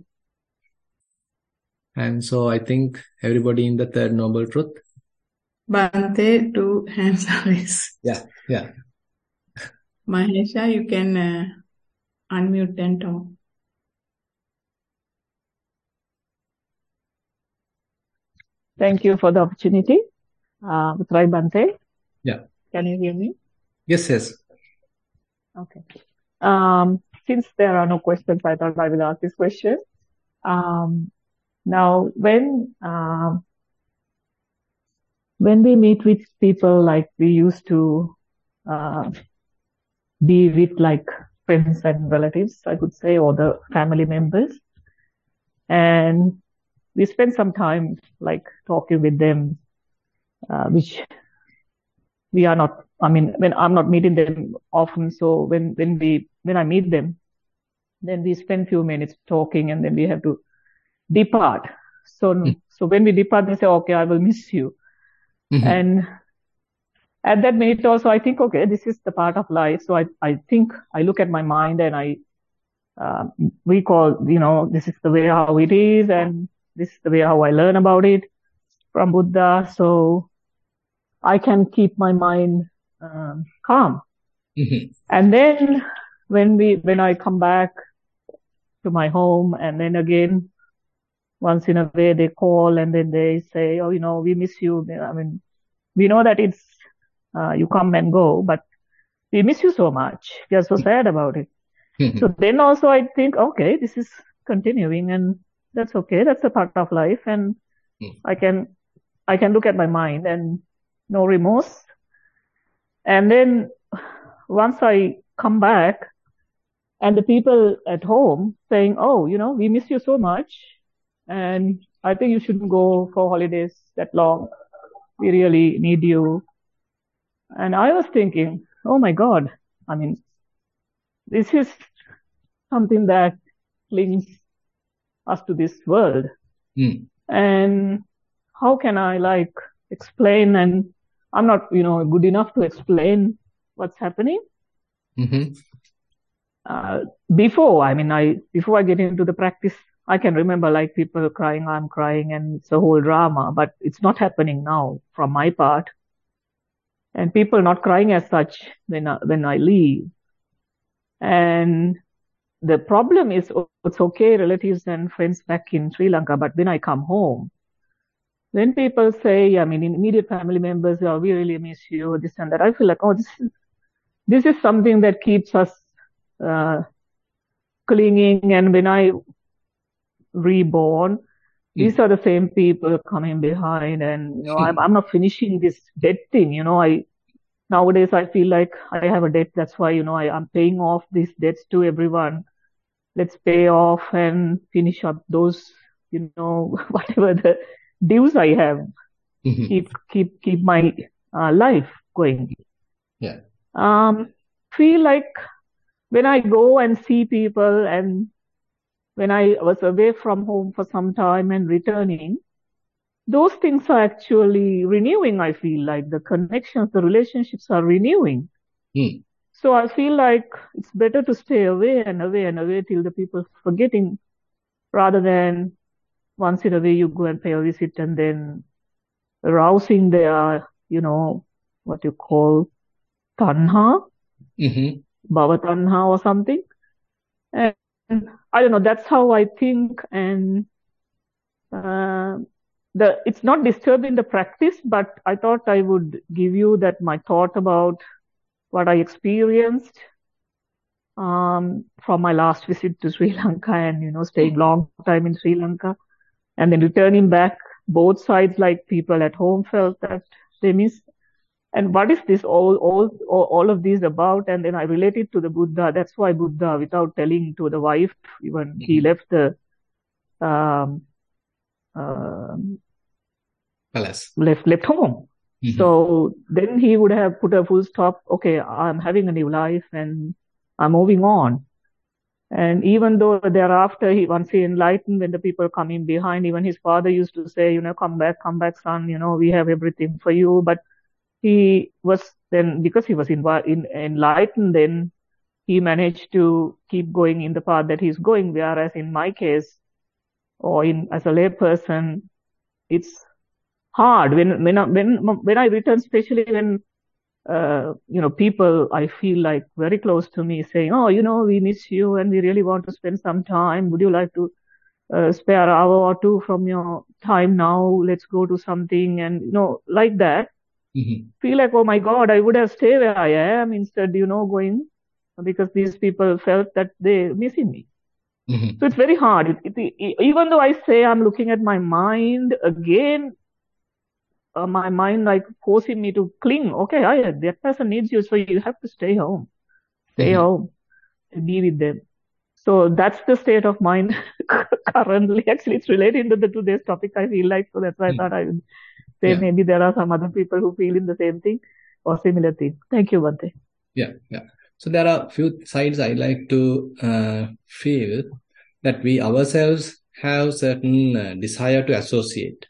And so I think everybody in the third noble truth.
Bante, two hands are raised.
Yeah, yeah.
Mahesha, you can uh, unmute and talk.
Thank you for the opportunity. Uh, Try Bante.
Yeah.
Can you hear me?
Yes, yes.
Okay. Um, since there are no questions, I thought I will ask this question. Um, now, when um, when we meet with people like we used to uh, be with, like friends and relatives, I could say, or the family members, and we spend some time like talking with them, uh, which we are not, I mean, when I'm not meeting them often, so when, when we, when I meet them, then we spend few minutes talking and then we have to depart. So, mm. so when we depart, they say, okay, I will miss you. Mm-hmm. And at that minute also, I think, okay, this is the part of life. So I, I think I look at my mind and I uh, recall, you know, this is the way how it is and this is the way how I learn about it from Buddha. So I can keep my mind um, calm. Mm-hmm. And then when we, when I come back to my home, and then again, once in a way they call and then they say, oh, you know, we miss you. I mean, we know that it's, uh, you come and go, but we miss you so much. We are so sad about it. Mm-hmm. So then also I think, okay, this is continuing and that's okay. That's a part of life. And mm-hmm. I can, I can look at my mind and no remorse. And then once I come back and the people at home saying, oh, you know, we miss you so much. And I think you shouldn't go for holidays that long. We really need you. And I was thinking, oh my God, I mean, this is something that links us to this world. Mm. And how can I like explain? And I'm not, you know, good enough to explain what's happening. Mm-hmm. Uh, before, I mean, I, before I get into the practice, I can remember like people crying, I'm crying, and it's a whole drama, but it's not happening now from my part. And people not crying as such when I, when I leave. And the problem is, it's okay, relatives and friends back in Sri Lanka, but when I come home, when people say, I mean, immediate family members, oh, we really miss you, this and that, I feel like, oh, this is, this is something that keeps us uh, clinging. And when I reborn, mm. these are the same people coming behind, and you know, I'm, I'm not finishing this debt thing. You know, I nowadays I feel like I have a debt. That's why, you know, I, I'm paying off these debts to everyone. Let's pay off and finish up those, you know, whatever the dues I have. Mm-hmm. Keep keep keep my uh, life going.
Yeah.
Um, feel like when I go and see people, and when I was away from home for some time and returning, those things are actually renewing. I feel like the connections, the relationships are renewing. Mm. So I feel like it's better to stay away and away and away till the people forgetting, rather than once in a way you go and pay a visit and then arousing their, you know, what you call tanha, mm-hmm. bhava tanha or something. And I don't know, that's how I think. And uh, the it's not disturbing the practice, but I thought I would give you that my thought about what I experienced um, from my last visit to Sri Lanka, and, you know, staying long time in Sri Lanka and then returning back. Both sides, like people at home felt that they miss And what is this all, all, all, all of these about? And then I related to the Buddha. That's why Buddha, without telling to the wife, even mm-hmm. he left the um, um,
palace,
left left home. Mm-hmm. So then he would have put a full stop. Okay, I'm having a new life and I'm moving on. And even though thereafter, he once he enlightened, when the people coming behind, even his father used to say, you know, come back, come back, son. You know, we have everything for you. But he was then, because he was in, in, enlightened, then he managed to keep going in the path that he's going. Whereas in my case, or in as a lay person, it's hard when when I, when when I return, especially when uh, you know people I feel like very close to me saying, oh, you know, we miss you and we really want to spend some time. Would you like to uh, spare an hour or two from your time now? Let's go to something, and you know, like that. Mm-hmm. Feel like, oh my God, I would have stayed where I am instead, you know, going, because these people felt that they're missing me. Mm-hmm. So it's very hard. It, it, it, even though I say I'm looking at my mind again, uh, my mind like forcing me to cling. Okay, I, that person needs you, so you have to stay home. Stay mm-hmm. home and be with them. So that's the state of mind currently. Actually, it's related to the today's topic, I feel like. So that's why mm-hmm. I thought I would say yeah. maybe there are some other people who feel in the same thing or similar thing. Thank you, Bhante.
Yeah, yeah. So there are a few sides I like to uh, feel that we ourselves have certain uh, desire to associate.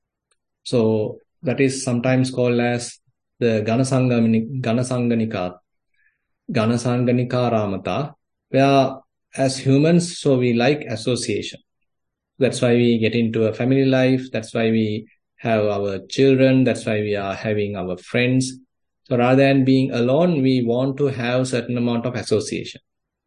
So that is sometimes called as the Ganasanganika, Ganasanganika, Ganasanganika Ramata, where as humans, so we like association. That's why we get into a family life. That's why we have our children. That's why we are having our friends. So rather than being alone, we want to have a certain amount of association.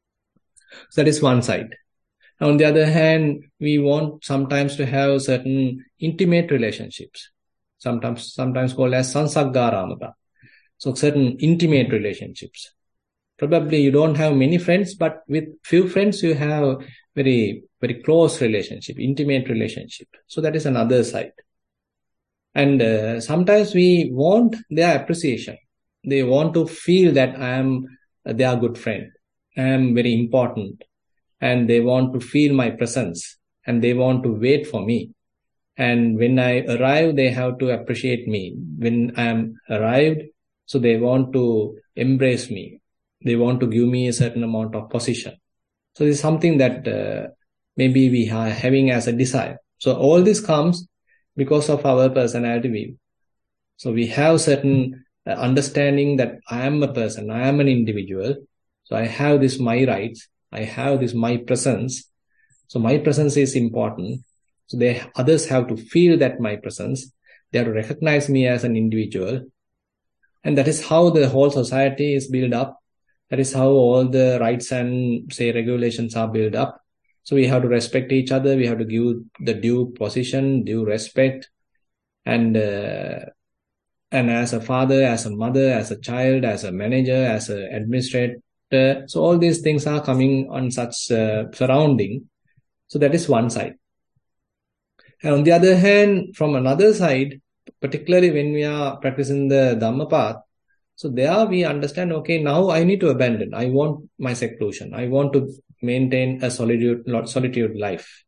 So that is one side. On the other hand, we want sometimes to have certain intimate relationships, sometimes sometimes called as Sansaggaramata. So certain intimate relationships. Probably you don't have many friends, but with few friends you have very, very close relationship, intimate relationship. So that is another side. And uh, sometimes we want their appreciation. They want to feel that I am their good friend. I am very important. And they want to feel my presence. And they want to wait for me. And when I arrive, they have to appreciate me. When I am arrived, so they want to embrace me. They want to give me a certain amount of position. So this is something that uh, maybe we are having as a desire. So all this comes because of our personality view. So we have certain uh, understanding that I am a person, I am an individual. So I have this my rights, I have this my presence. So my presence is important. So they others have to feel that my presence. They have to recognize me as an individual. And that is how the whole society is built up. That is how all the rights and, say, regulations are built up. So we have to respect each other. We have to give the due position, due respect. And uh, and as a father, as a mother, as a child, as a manager, as an administrator. So all these things are coming on such uh, surrounding. So that is one side. And on the other hand, from another side, particularly when we are practicing the Dhamma path, so there we understand, okay, now I need to abandon. I want my seclusion. I want to maintain a solitude, solitude life.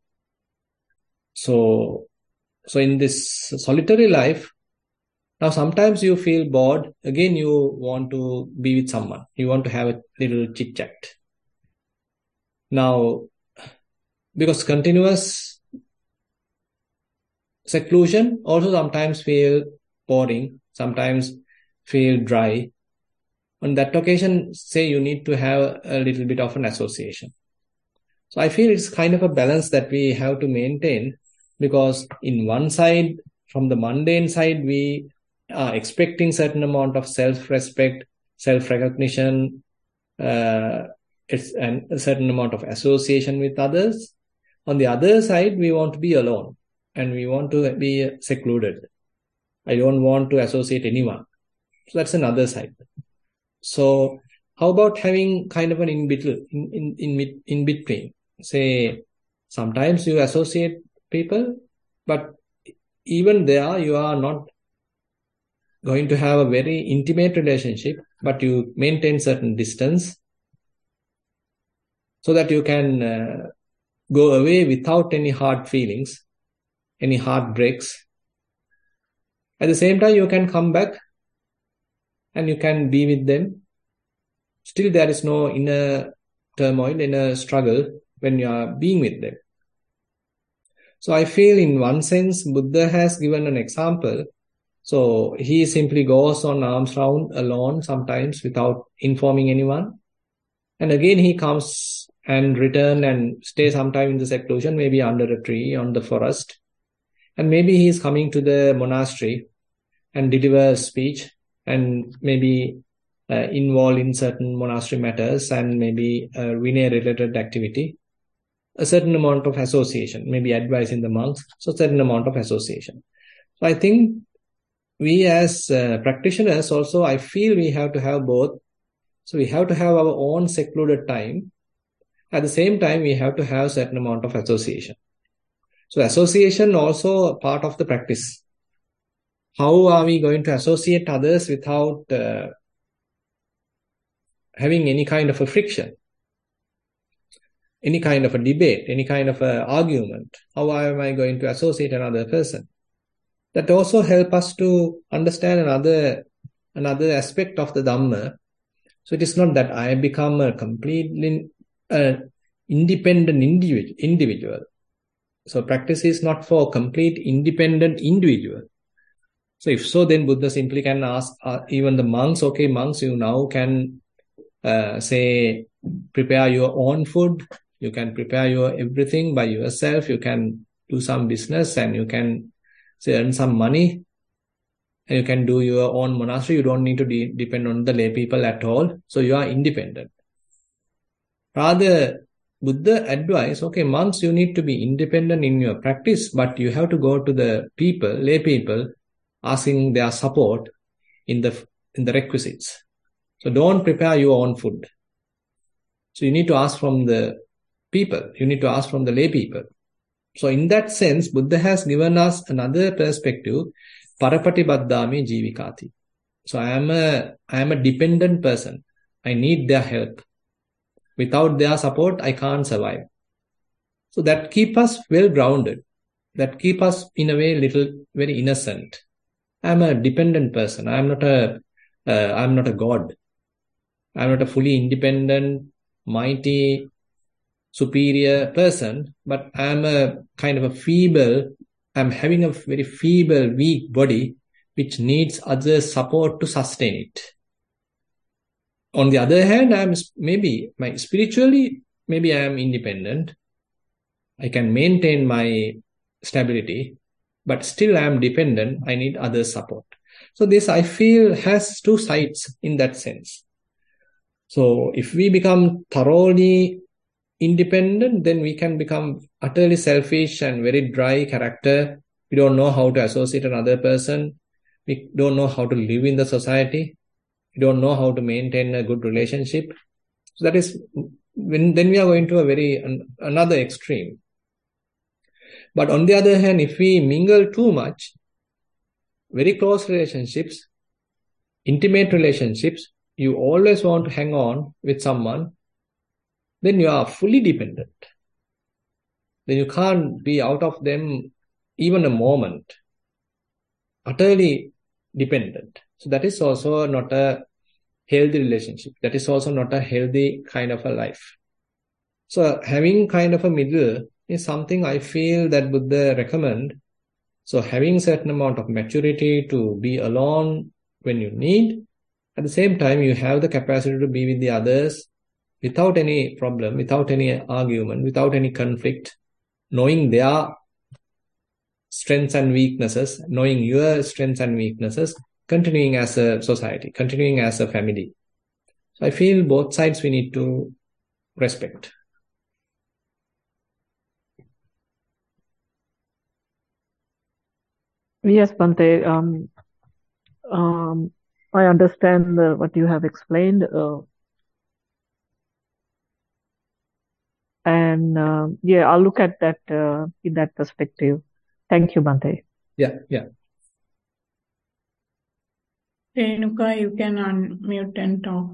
So, so in this solitary life, now sometimes you feel bored. Again, you want to be with someone. You want to have a little chit chat. Now, because continuous seclusion also sometimes feel boring, sometimes feel dry. On that occasion, say you need to have a little bit of an association. So I feel it's kind of a balance that we have to maintain, because in one side, from the mundane side, we are expecting certain amount of self-respect, self-recognition, uh, it's an, a certain amount of association with others. On the other side, we want to be alone and we want to be secluded. I don't want to associate anyone. So that's another side. So how about having kind of an in between, in, in, in, in between? Say, sometimes you associate people, but even there you are not going to have a very intimate relationship, but you maintain certain distance so that you can uh, go away without any hard feelings, any heartbreaks. At the same time, you can come back and you can be with them. Still, there is no inner turmoil, inner struggle when you are being with them. So I feel in one sense, Buddha has given an example. So he simply goes on alms round alone sometimes without informing anyone. And again, he comes and return and stay sometime in the seclusion, maybe under a tree, on the forest. And maybe he is coming to the monastery and deliver a speech and maybe uh, involved in certain monastery matters and maybe a Vinaya-related activity. A certain amount of association, maybe advising the monks, so certain amount of association. So I think we as uh, practitioners also, I feel we have to have both. So we have to have our own secluded time. At the same time, we have to have certain amount of association. So association also a part of the practice. How are we going to associate others without uh, having any kind of a friction? Any kind of a debate, any kind of a argument. How am I going to associate another person? That also help us to understand another another aspect of the Dhamma. So it is not that I become a completely uh, independent individual, individual. So practice is not for complete independent individual. So if so, then Buddha simply can ask uh, even the monks, okay, monks, you now can uh, say, prepare your own food. You can prepare your everything by yourself. You can do some business and you can say, earn some money. And you can do your own monastery. You don't need to de- depend on the lay people at all. So you are independent. Rather, Buddha advised, okay, monks, you need to be independent in your practice, but you have to go to the people, lay people, asking their support in the in the requisites. So don't prepare your own food. So you need to ask from the people. You need to ask from the lay people. So in that sense, Buddha has given us another perspective, parapatibaddhami jivikati. So I am a I am a dependent person. I need their help. Without their support, I can't survive. So that keep us well grounded. That keep us in a way little very innocent. I am a dependent person. I am not a uh, I am not a god. I am not a fully independent, mighty, superior person, but I am a kind of a feeble, I am having a very feeble, weak body, which needs other support to sustain it. On the other hand, I am maybe, my spiritually, maybe I am independent. I can maintain my stability, but still I am dependent. I need other support. So this, I feel, has two sides in that sense. So if we become thoroughly independent, then we can become utterly selfish and very dry character. We don't know how to associate another person. We don't know how to live in the society. We don't know how to maintain a good relationship. So that is when then we are going to a very an, another extreme. But on the other hand, if we mingle too much, very close relationships, intimate relationships, you always want to hang on with someone, then you are fully dependent. Then you can't be out of them even a moment. Utterly dependent. So that is also not a healthy relationship. That is also not a healthy kind of a life. So having kind of a middle is something I feel that Buddha recommend. So having certain amount of maturity to be alone when you need. At the same time, you have the capacity to be with the others without any problem, without any argument, without any conflict, knowing their strengths and weaknesses, knowing your strengths and weaknesses, continuing as a society, continuing as a family. So I feel both sides we need to respect.
Yes, Bhante. Um, um, I understand uh, what you have explained. Uh, and uh, yeah, I'll look at that uh, in that perspective. Thank you, Bhante.
Yeah, yeah.
Renuka, you can unmute and talk.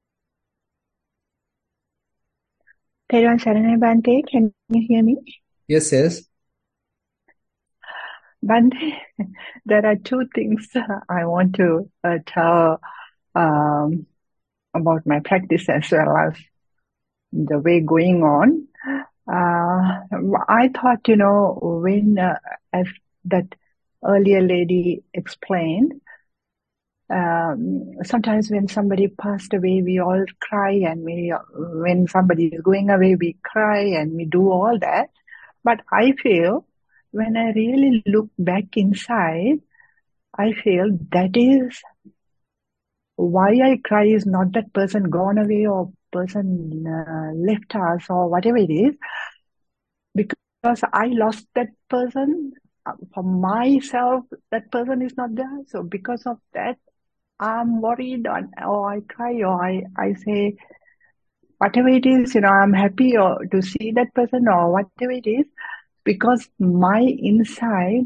Therwan Saranai Bante, can you hear me?
Yes, yes.
Bante, there are two things I want to uh, tell um, about my practice as well as the way going on. Uh, I thought, you know, when, uh, as that earlier lady explained, um, sometimes when somebody passed away, we all cry, and we, when somebody is going away, we cry and we do all that. But I feel when I really look back inside, I feel that is why I cry is not that person gone away or person uh, left us or whatever it is, because I lost that person. For myself, that person is not there. So because of that, I'm worried, or, or I cry, or I, I say, whatever it is, you know, I'm happy or to see that person or whatever it is, because my inside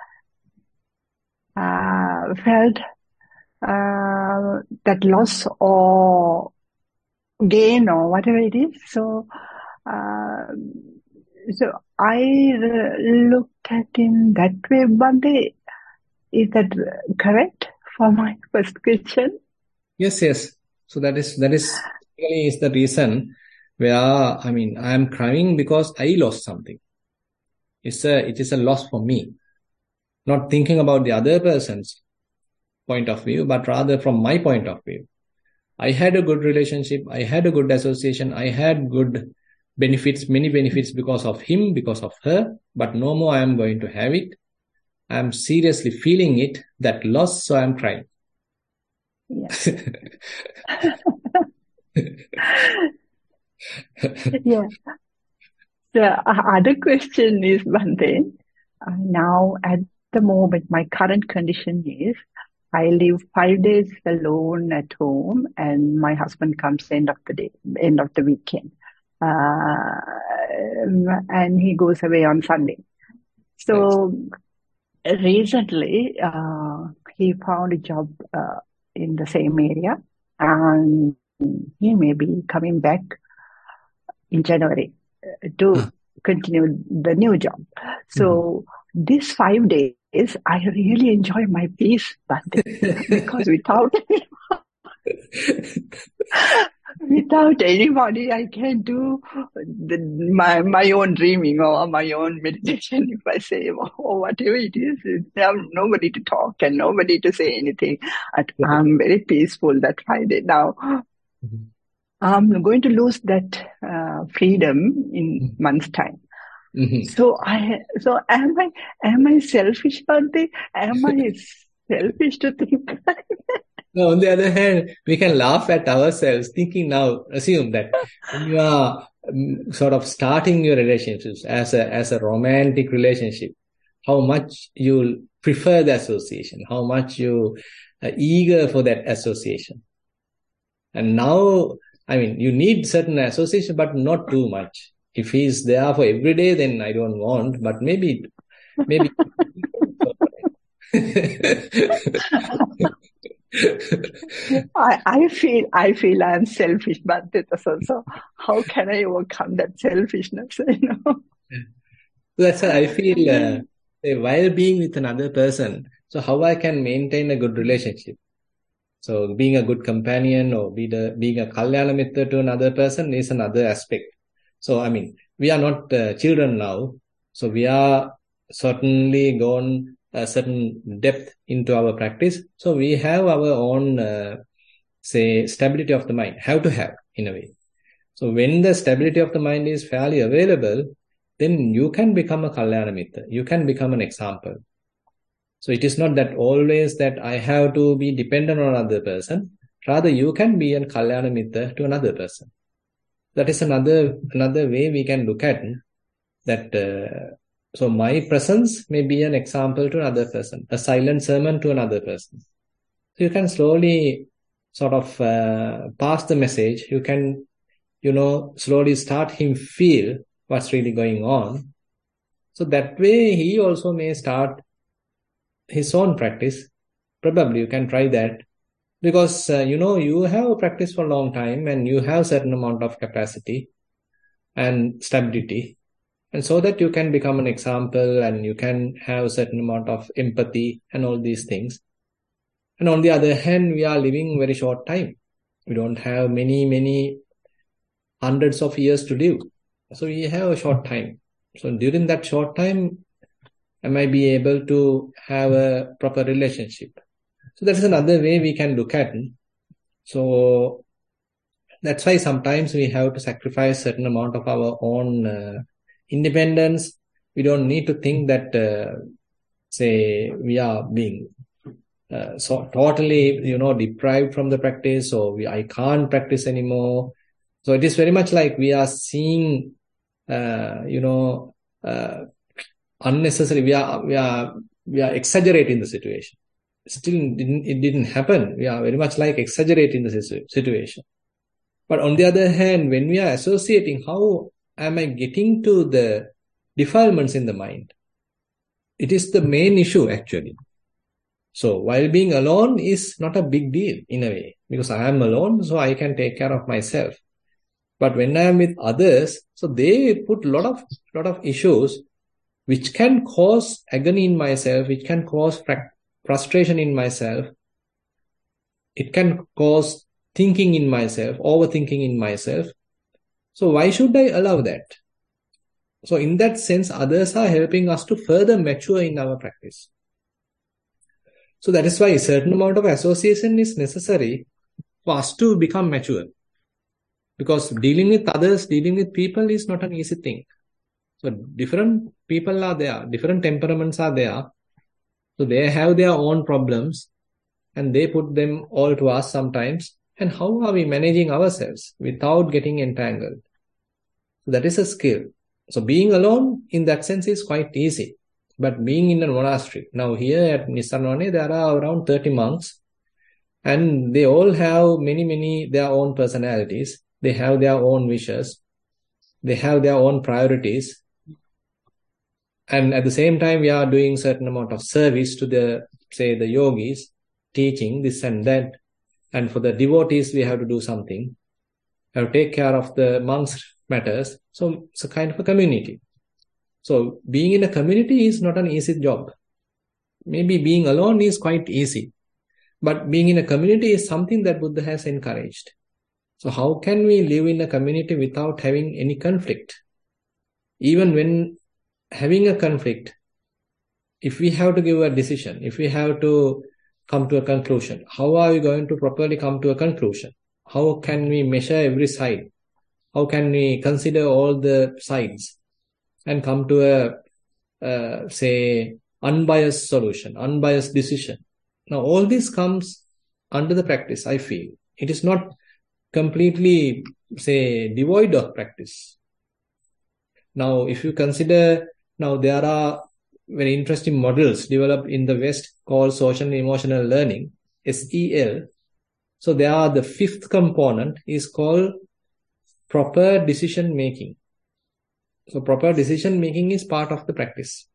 uh, felt uh, that loss or gain or whatever it is. So, uh, so I uh, looked at in that way, Bante. Is that correct for my first question?
Yes, yes. So that is that is really is the reason where I mean I am crying because I lost something. It's a it is a loss for me. Not thinking about the other person's point of view, but rather from my point of view. I had a good relationship, I had a good association, I had good benefits, many benefits because of him, because of her, but no more I am going to have it. I am seriously feeling it, that loss, so I am crying.
Yeah. Yeah. The other question is, Bante, uh, now at the moment, my current condition is I live five days alone at home, and my husband comes end of the day, end of the weekend, uh, and he goes away on Sunday. So right. Recently, uh, he found a job uh, in the same area, and he may be coming back in January to huh. continue the new job. So mm-hmm. These five days, I really enjoy my peace, but because without without anybody, I can do the, my my own dreaming or my own meditation, if I say, or whatever it is. I have nobody to talk and nobody to say anything. Yeah. I'm very peaceful that Friday now. Mm-hmm. I'm going to lose that uh, freedom in mm-hmm. months' time. Mm-hmm. So I, so am I, am I selfish, Bante? Am I selfish to think like that?
No, on the other hand, we can laugh at ourselves, thinking now, assume that when you are um, sort of starting your relationships as a, as a romantic relationship, how much you prefer the association, how much you are eager for that association. And now, I mean, you need certain association, but not too much. If he's there for every day, then I don't want, but maybe, maybe.
I, I feel, I feel I'm selfish, but so, so how can I overcome that selfishness, you know?
That's why I feel, uh, while being with another person, so how I can maintain a good relationship. So being a good companion or be the, being a kalyana mitra to another person is another aspect. So, I mean, we are not uh, children now. So we are certainly gone a certain depth into our practice. So we have our own, uh, say, stability of the mind, have to have in a way. So when the stability of the mind is fairly available, then you can become a kalyana mitra. You can become an example. So it is not that always that I have to be dependent on another person. Rather, you can be a kalyana mitra to another person. That is another another way we can look at that. Uh, so my presence may be an example to another person, a silent sermon to another person. So you can slowly sort of uh, pass the message. You can, you know, slowly start him feel what's really going on. So that way he also may start his own practice. Probably you can try that. Because, uh, you know, you have practiced for a long time and you have certain amount of capacity and stability. And so that you can become an example and you can have a certain amount of empathy and all these things. And on the other hand, we are living very short time. We don't have many, many hundreds of years to live. So we have a short time. So during that short time, I might be able to have a proper relationship. So that's another way we can look at it. So that's why sometimes we have to sacrifice a certain amount of our own uh, independence. We don't need to think that, uh, say, we are being uh, so totally, you know, deprived from the practice, or we, I can't practice anymore. So it is very much like we are seeing, uh, you know, uh, unnecessary. We are we are we are exaggerating the situation. Still, didn't, it didn't happen. We are very much like exaggerating the situation. But on the other hand, when we are associating, how am I getting to the defilements in the mind? It is the main issue, actually. So while being alone is not a big deal in a way, because I am alone, so I can take care of myself. But when I am with others, so they put a lot of lot of issues which can cause agony in myself, which can cause frustration in myself. It can cause thinking in myself, overthinking in myself. So why should I allow that? So in that sense, others are helping us to further mature in our practice. So that is why a certain amount of association is necessary for us to become mature. Because dealing with others, dealing with people is not an easy thing. So different people are there, different temperaments are there. So they have their own problems and they put them all to us sometimes. And how are we managing ourselves without getting entangled? So that is a skill. So being alone in that sense is quite easy. But being in a monastery, now here at Nissarana, there are around thirty monks and they all have many, many their own personalities. They have their own wishes. They have their own priorities. And at the same time, we are doing certain amount of service to the, say, the yogis, teaching this and that. And for the devotees, we have to do something. We have to take care of the monks' matters. So it's a kind of a community. So being in a community is not an easy job. Maybe being alone is quite easy. But being in a community is something that Buddha has encouraged. So how can we live in a community without having any conflict? Even when having a conflict, if we have to give a decision, if we have to come to a conclusion, how are we going to properly come to a conclusion? How can we measure every side? How can we consider all the sides and come to a, uh, say, unbiased solution, unbiased decision? Now, all this comes under the practice, I feel. It is not completely, say, devoid of practice. Now, if you consider, now there are very interesting models developed in the West called social and emotional learning, S E L. So there are the fifth component is called proper decision making. So proper decision making is part of the practice.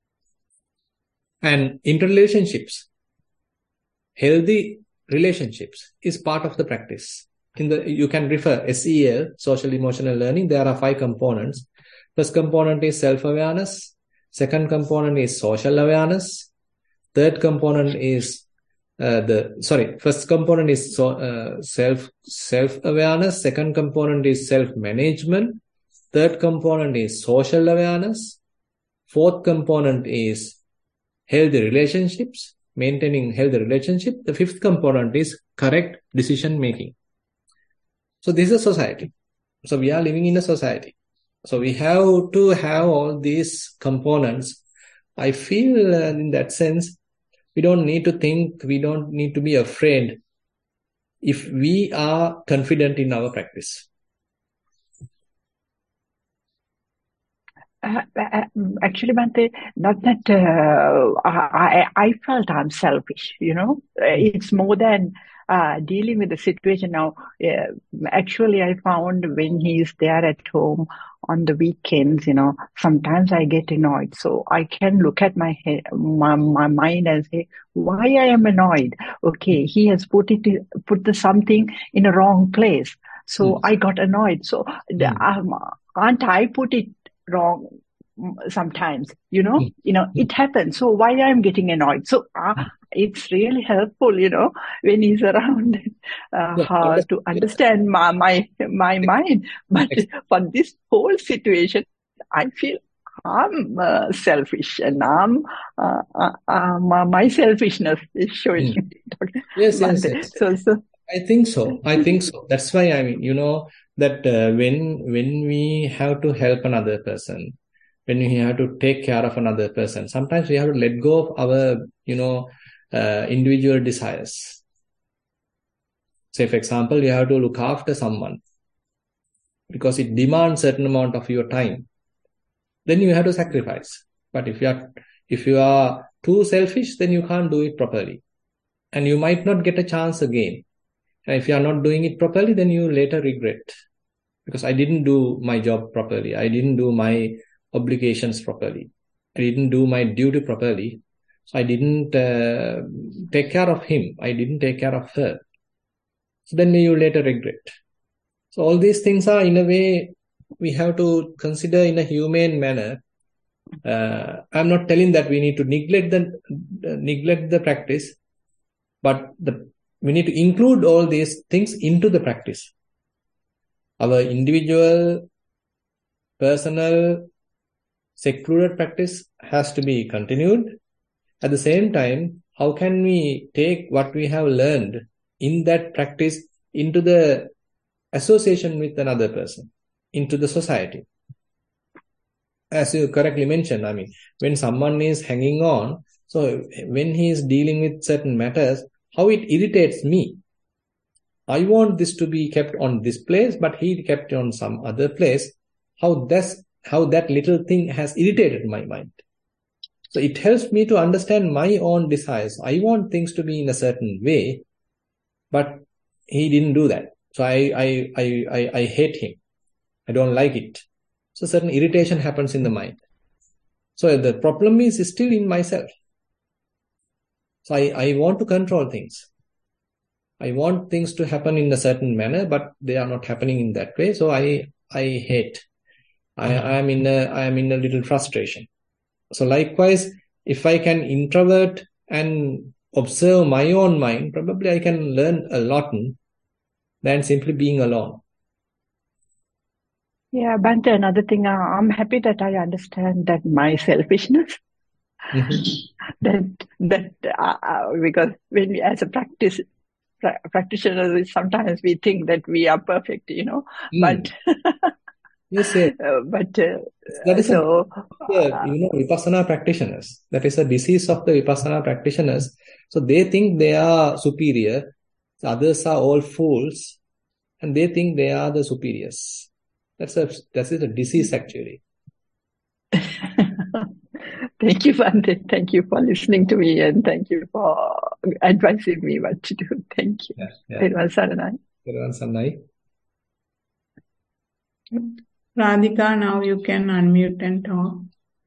And interrelationships, healthy relationships is part of the practice. In the, you can refer S E L, social emotional learning. There are five components. First component is self-awareness. Second component is social awareness. Third component is uh, the, sorry, first component is so, uh, self, self-awareness. Second component is self-management. Third component is social awareness. Fourth component is healthy relationships, maintaining healthy relationship. The fifth component is correct decision making. So this is a society. So we are living in a society. So we have to have all these components. I feel uh, in that sense, we don't need to think, we don't need to be afraid if we are confident in our practice.
Uh, actually, Bhante, not that uh, I, I felt I'm selfish, you know. It's more than uh, dealing with the situation now. Uh, actually, I found when he's there at home on the weekends, you know, sometimes I get annoyed. So I can look at my head, my, my mind and say, why I am annoyed? Okay, he has put it, put the something in a wrong place. So
Mm.
I got annoyed. So the,
Mm.
um, can't I put it wrong sometimes? You know,
Mm.
you know, it happens. So why I'm getting annoyed? So uh, it's really helpful, you know, when he's around uh,
Yeah,
how to understand my my my mind. But for this whole situation, I feel I'm uh, selfish, and I'm uh, uh, uh, my, my selfishness is showing.
Mm. Yes,
But,
yes, yes.
so so.
I think so. I think so. That's why I mean, you know, that uh, when when we have to help another person, when we have to take care of another person, sometimes we have to let go of our, you know, uh, individual desires. Say, for example, you have to look after someone because it demands certain amount of your time. Then you have to sacrifice. But if you are if you are too selfish, then you can't do it properly, and you might not get a chance again. And if you are not doing it properly, then you later regret, because I didn't do my job properly. I didn't do my obligations properly. I didn't do my duty properly. So I didn't uh, take care of him. I didn't take care of her. So then you later regret. So all these things are, in a way, we have to consider in a humane manner. Uh, I'm not telling that we need to neglect the uh, neglect the practice, but the we need to include all these things into the practice. Our individual, personal, secluded practice has to be continued. At the same time, how can we take what we have learned in that practice into the association with another person, into the society? As you correctly mentioned, I mean, when someone is hanging on, so when he is dealing with certain matters, how it irritates me. I want this to be kept on this place, but he kept it on some other place. How that's, how that little thing has irritated my mind. So it helps me to understand my own desires. I want things to be in a certain way, but he didn't do that. So I, I, I, I, I hate him. I don't like it. So certain irritation happens in the mind. So the problem is still in myself. So I, I want to control things. I want things to happen in a certain manner, but they are not happening in that way. So I, I hate. I, I am in a, I am in a little frustration. So likewise, if I can introvert and observe my own mind, probably I can learn a lot than simply being alone.
Yeah, Bhante, another thing, uh, I'm happy that I understand that my selfishness, mm-hmm. that, that uh, uh, because when we, as a practice, pra- practitioners, sometimes we think that we are perfect, you know, mm. but,
yes, yes.
Uh, but, uh,
that is
so,
a, uh, you know, Vipassana practitioners. That is a disease of the Vipassana practitioners. So they think they are superior. The others are all fools, and they think they are the superiors. That's a that is a disease, actually.
Thank you, Bhante. Thank you for listening to me, and thank you for advising me what to do. Thank you. Thiruvaan Saranai.
Thiruvaan Saranai.
Radhika, now you can unmute and talk.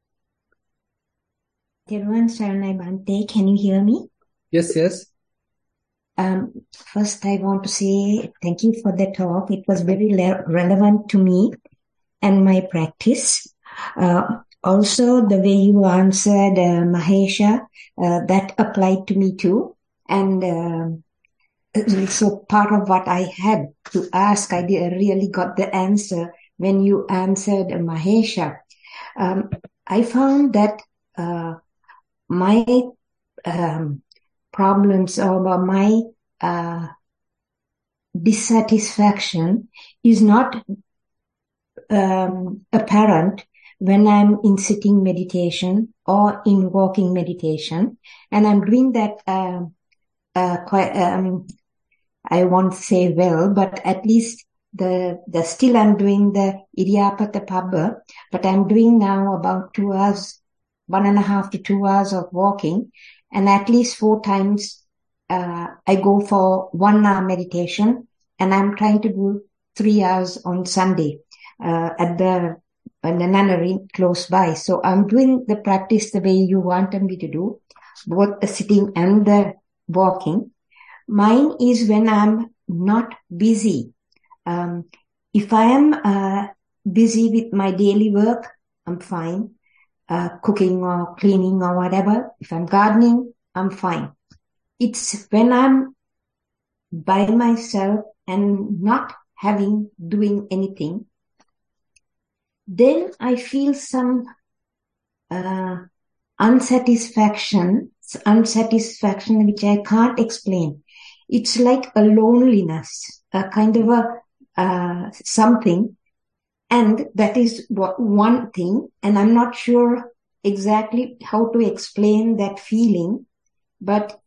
Thiruvaan Saranai Bhante, can you hear me?
Yes, yes.
Um, first, I want to say thank you for the talk. It was very le- relevant to me and my practice. Uh, also, the way you answered uh, Mahesha, uh, that applied to me too. And uh, so part of what I had to ask, I really got the answer when you answered Mahesha. Um, I found that uh, my um, problems or my uh, dissatisfaction is not um, apparent when I'm in sitting meditation or in walking meditation, and I'm doing that uh, uh, quite. Um, I won't say well, but at least the the still I'm doing the Idiyapada Pabba, but I'm doing now about two hours, one and a half to two hours of walking, and at least four times uh, I go for one hour meditation, and I'm trying to do three hours on Sunday uh, at the, in the nunnery close by. So I'm doing the practice the way you wanted me to do, both the sitting and the walking. Mine is when I'm not busy. Um, if I am uh, busy with my daily work, I'm fine. Uh, cooking or cleaning or whatever. If I'm gardening, I'm fine. It's when I'm by myself and not having, doing anything, then I feel some uh, unsatisfaction, unsatisfaction which I can't explain. It's like a loneliness, a kind of a uh, something. And that is what, one thing, and I'm not sure exactly how to explain that feeling, but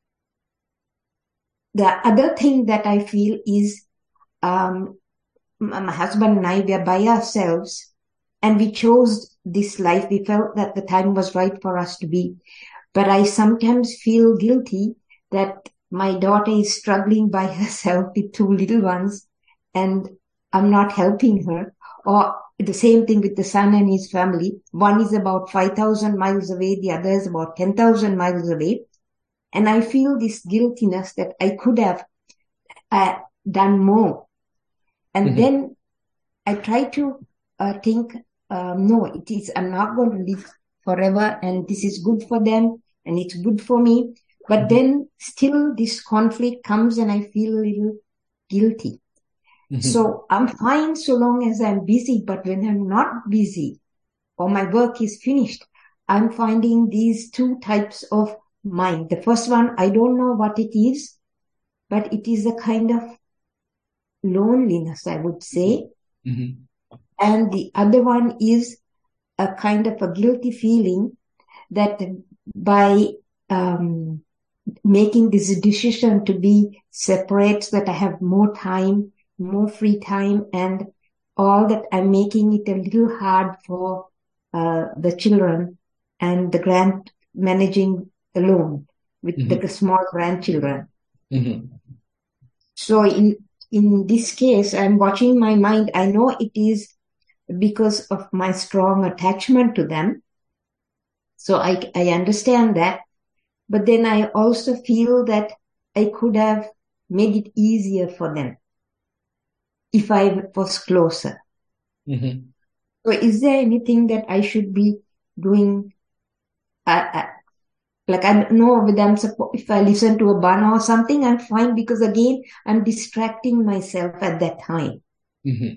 the other thing that I feel is um, my husband and I, we are by ourselves, and we chose this life. We felt that the time was right for us to be. But I sometimes feel guilty that my daughter is struggling by herself with two little ones, and I'm not helping her. Or the same thing with the son and his family. One is about five thousand miles away. The other is about ten thousand miles away. And I feel this guiltiness that I could have uh, done more. And mm-hmm. then I try to uh, think, um, no, it is, I'm not going to live forever, and this is good for them and it's good for me. But mm-hmm. then still this conflict comes and I feel a little guilty. Mm-hmm. So I'm fine so long as I'm busy, but when I'm not busy or my work is finished, I'm finding these two types of mind. The first one, I don't know what it is, but it is a kind of loneliness, I would say. Mm-hmm. And the other one is a kind of a guilty feeling that by um, making this decision to be separate so that I have more time, more free time, and all that, I'm making it a little hard for uh, the children and the grand managing alone with mm-hmm. the small grandchildren. Mm-hmm. So in in this case, I'm watching my mind. I know it is because of my strong attachment to them. So I, I understand that. But then I also feel that I could have made it easier for them if I was closer. Mm-hmm. So is there anything that I should be doing? Uh, uh, like, I don't know whether I'm supposed, if I listen to a bana or something, I'm fine, because again, I'm distracting myself at that time.
Mm-hmm.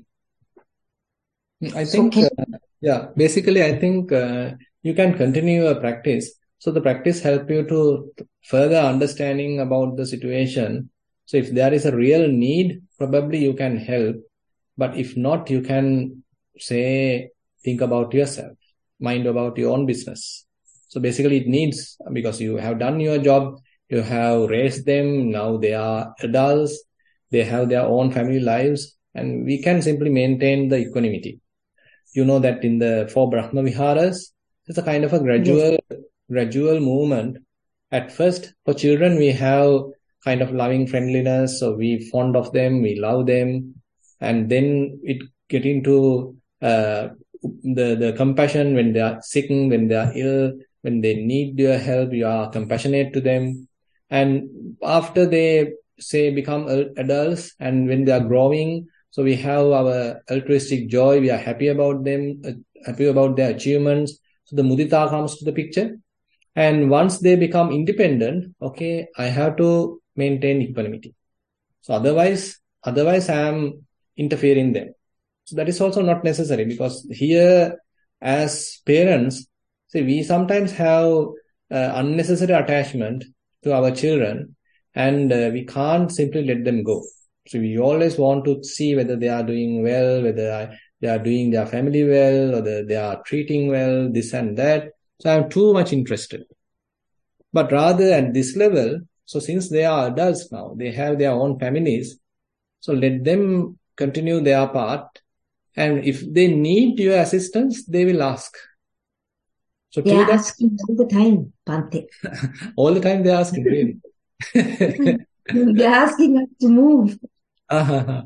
I think, so can, uh, yeah, basically, I think uh, you can continue your practice. So the practice help you to further understanding about the situation. So if there is a real need, probably you can help. But if not, you can say, think about yourself, mind about your own business. So basically it needs, because you have done your job, you have raised them, now they are adults, they have their own family lives, and we can simply maintain the equanimity. You know that in the four Brahma Viharas, it's a kind of a gradual, yes. gradual movement. At first, for children, we have kind of loving friendliness, so we fond of them, we love them, and then it get into uh, the, the compassion when they are sick, when they are ill, when they need your help, you are compassionate to them. And after they, say, become adults, and when they are growing, so we have our altruistic joy, we are happy about them, uh, happy about their achievements. So the mudita comes to the picture. And once they become independent, okay, I have to maintain equanimity. So otherwise, otherwise I am interfering them. So that is also not necessary, because here as parents, see, we sometimes have uh, unnecessary attachment to our children, and uh, we can't simply let them go. So we always want to see whether they are doing well, whether they are doing their family well, or whether they are treating well, this and that. So I'm too much interested. But rather at this level, so since they are adults now, they have their own families, so let them continue their part. And if they need your assistance, they will ask. So
they are asking all the time, Bhante.
All the time they are asking, really.
They're asking us to move.
Uh-huh.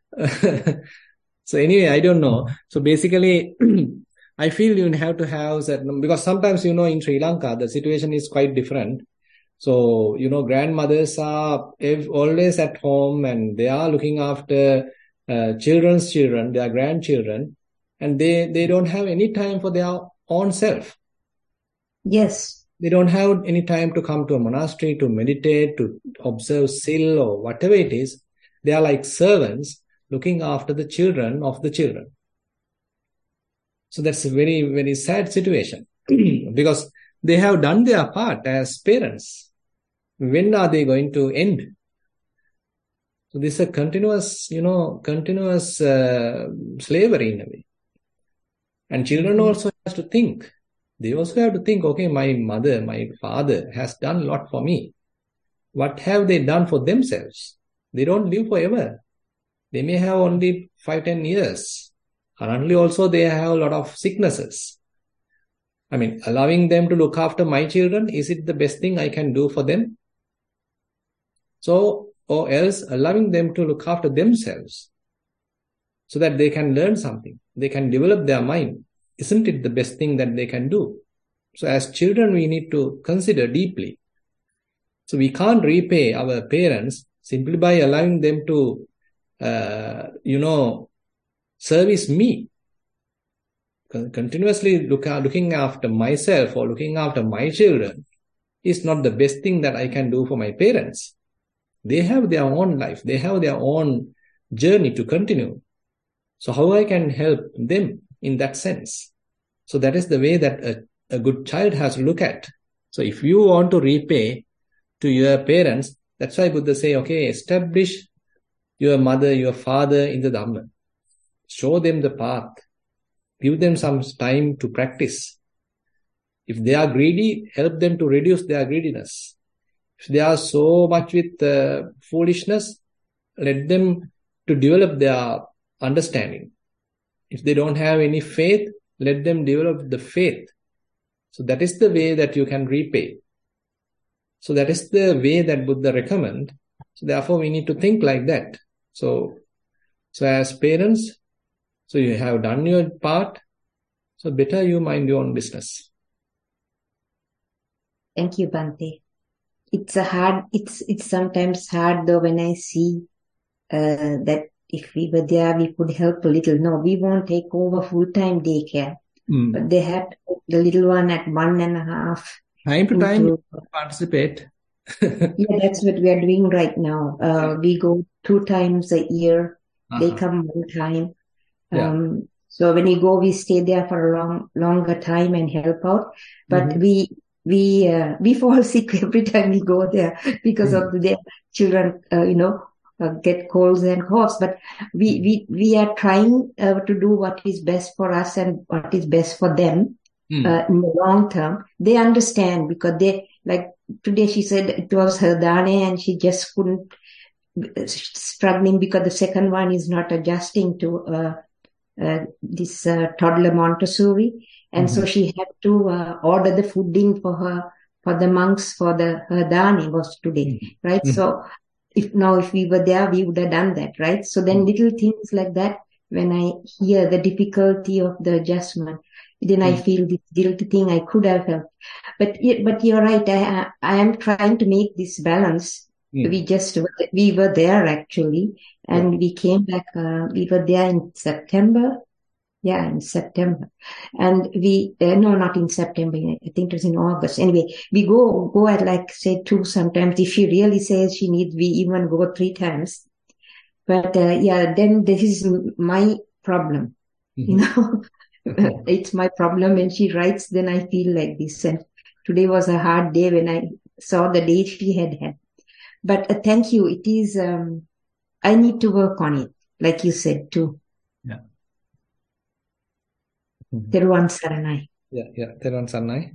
So anyway, I don't know. So basically, I feel you have to have certain, because sometimes, you know, in Sri Lanka, the situation is quite different. So, you know, grandmothers are ev- always at home and they are looking after uh, children's children, their grandchildren, and they, they don't have any time for their own self.
Yes.
They don't have any time to come to a monastery, to meditate, to observe sil or whatever it is. They are like servants looking after the children of the children. So that's a very, very sad situation because they have done their part as parents. When are they going to end? So this is a continuous, you know, continuous uh, slavery in a way. And children also has to think. They also have to think, okay, my mother, my father has done a lot for me. What have they done for themselves? They don't live forever. They may have only five, ten years. Currently also they have a lot of sicknesses. I mean, allowing them to look after my children, is it the best thing I can do for them? So, or else allowing them to look after themselves so that they can learn something. They can develop their mind. Isn't it the best thing that they can do? So as children, we need to consider deeply. So we can't repay our parents simply by allowing them to, uh, you know, service me. Con- continuously look, looking after myself or looking after my children is not the best thing that I can do for my parents. They have their own life. They have their own journey to continue. So how I can help them in that sense? So that is the way that a, a good child has to look at. So if you want to repay to your parents, that's why Buddha say, okay, establish your mother, your father in the Dhamma. Show them the path. Give them some time to practice. If they are greedy, help them to reduce their greediness. If they are so much with uh, foolishness, let them to develop their understanding. If they don't have any faith, let them develop the faith. So that is the way that you can repay. So that is the way that Buddha recommend. So therefore we need to think like that. So, so as parents, so you have done your part, so better you mind your own business.
Thank you, Bhante. It's a hard, it's, it's sometimes hard though when I see uh, that if we were there, we could help a little. No, we won't take over full-time daycare. Mm. But they have the little one at one and a half.
Time to time, into, participate.
Yeah, that's what we are doing right now. Uh, yeah. We go two times a year. Uh-huh. They come one time.
Yeah.
Um, so when we go, we stay there for a long, longer time and help out. But mm-hmm. we, we, uh, we fall sick every time we go there because mm-hmm. of the children, uh, you know, uh, get colds and coughs. But we, we, we are trying uh, to do what is best for us and what is best for them. Mm. Uh, in the long term. They understand because they, like today she said it was her dane and she just couldn't, struggling because the second one is not adjusting to uh, uh, this uh, toddler Montessori. And mm-hmm. so she had to uh, order the fooding for her, for the monks, for the, her dane was today, mm-hmm. right? Mm-hmm. So if now if we were there, we would have done that, right? So then little things like that, when I hear the difficulty of the adjustment, then mm. I feel this guilty thing I could have helped. But but you're right. I I am trying to make this balance. Mm. We just we were there actually, and yeah. we came back. Uh, we were there in September. Yeah, in September, and we uh, no, not in September. I think it was in August. Anyway, we go go at like say two sometimes. If she really says she needs, we even go three times. But uh, yeah, then this is my problem. Mm-hmm. You know. It's my problem when she writes, then I feel like this. And today was a hard day when I saw the day she had had. But uh, thank you. It is, um, I need to work on it, like you said too.
Yeah.
Theruvan Saranai.
Yeah, yeah. Theruvan Saranai.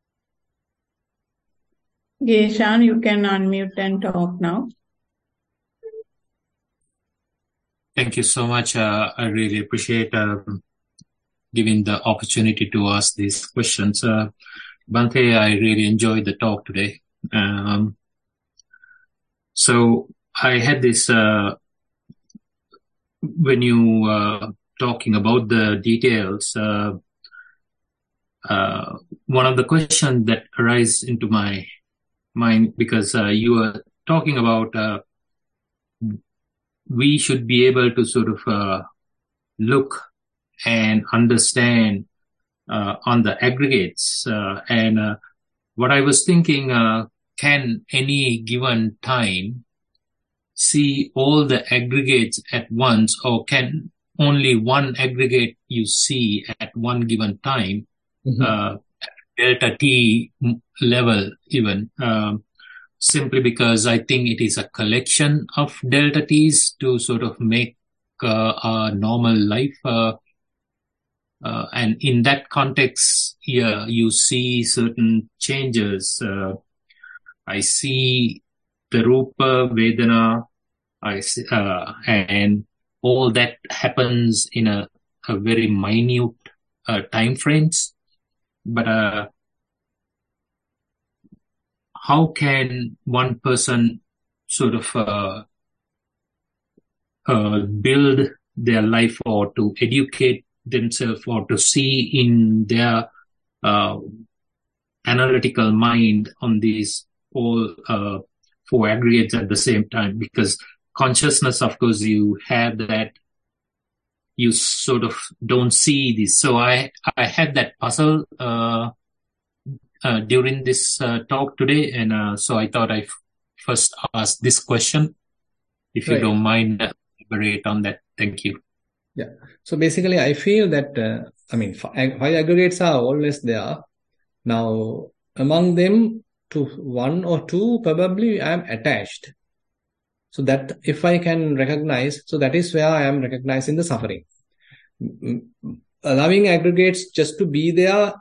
Geshan, you can unmute and talk now.
Thank you so much. Uh, I really appreciate um, giving the opportunity to ask these questions. Uh, Bhante, I really enjoyed the talk today. Um, So I had this, uh, when you uh, talking about the details, uh, uh, one of the questions that arise into my mind, because uh, you were talking about uh, we should be able to sort of uh, look and understand uh, on the aggregates. Uh, and uh, what I was thinking, uh, can any given time see all the aggregates at once, or can only one aggregate you see at one given time, mm-hmm. uh, delta t level even, um, simply because I think it is a collection of delta t's to sort of make uh, a normal life. Uh, uh, and in that context, yeah, you see certain changes. Uh, I see the Rupa, Vedana, I see, uh, and all that happens in a, a very minute uh, time frames. But uh, how can one person sort of uh, uh, build their life, or to educate themselves, or to see in their uh, analytical mind on these all uh, four aggregates at the same time? Because consciousness, of course, you have that, you sort of don't see this. So I, I had that puzzle, uh, uh, during this, uh, talk today. And, uh, so I thought I f- first ask this question, if you right. don't mind, uh, elaborate on that. Thank you.
Yeah. So basically I feel that, uh, I mean, five, five aggregates are always there. Now, among them, to one or two, probably I am attached. So that if I can recognize, so that is where I am recognizing the suffering. Allowing aggregates just to be there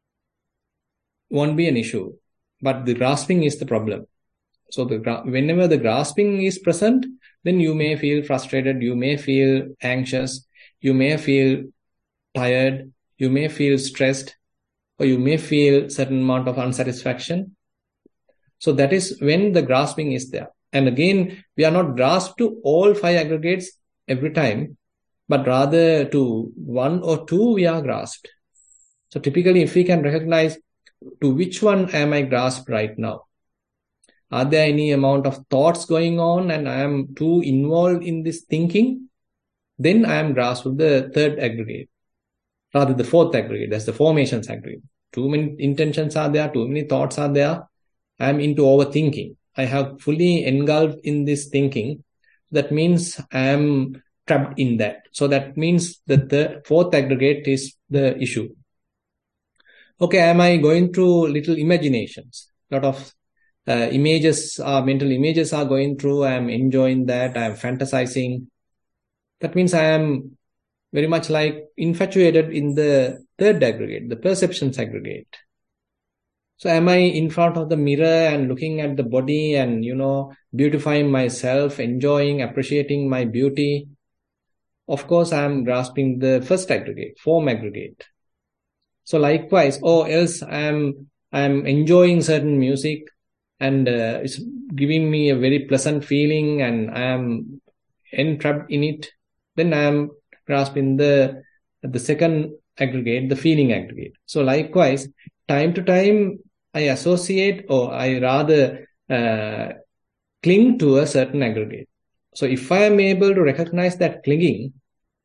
won't be an issue, but the grasping is the problem. So the whenever the grasping is present, then you may feel frustrated, you may feel anxious, you may feel tired, you may feel stressed, or you may feel certain amount of unsatisfaction. So that is when the grasping is there. And again, we are not grasped to all five aggregates every time, but rather to one or two we are grasped. So typically, if we can recognize to which one am I grasped right now? Are there any amount of thoughts going on and I am too involved in this thinking? Then I am grasped with the third aggregate, rather the fourth aggregate. That's the formations aggregate. Too many intentions are there, too many thoughts are there. I am into overthinking. I have fully engulfed in this thinking. That means I am trapped in that. So that means that the fourth aggregate is the issue. Okay, am I going through little imaginations? A lot of uh, images, uh, mental images are going through. I am enjoying that. I am fantasizing. That means I am very much like infatuated in the third aggregate, the perceptions aggregate. So am I in front of the mirror and looking at the body and, you know, beautifying myself, enjoying, appreciating my beauty? Of course, I am grasping the first aggregate, form aggregate. So likewise, or else I am, I am enjoying certain music and uh, it's giving me a very pleasant feeling and I am entrapped in it. Then I am grasping the, the second aggregate, the feeling aggregate. So likewise, time to time, I associate or I rather uh, cling to a certain aggregate. So if I am able to recognize that clinging,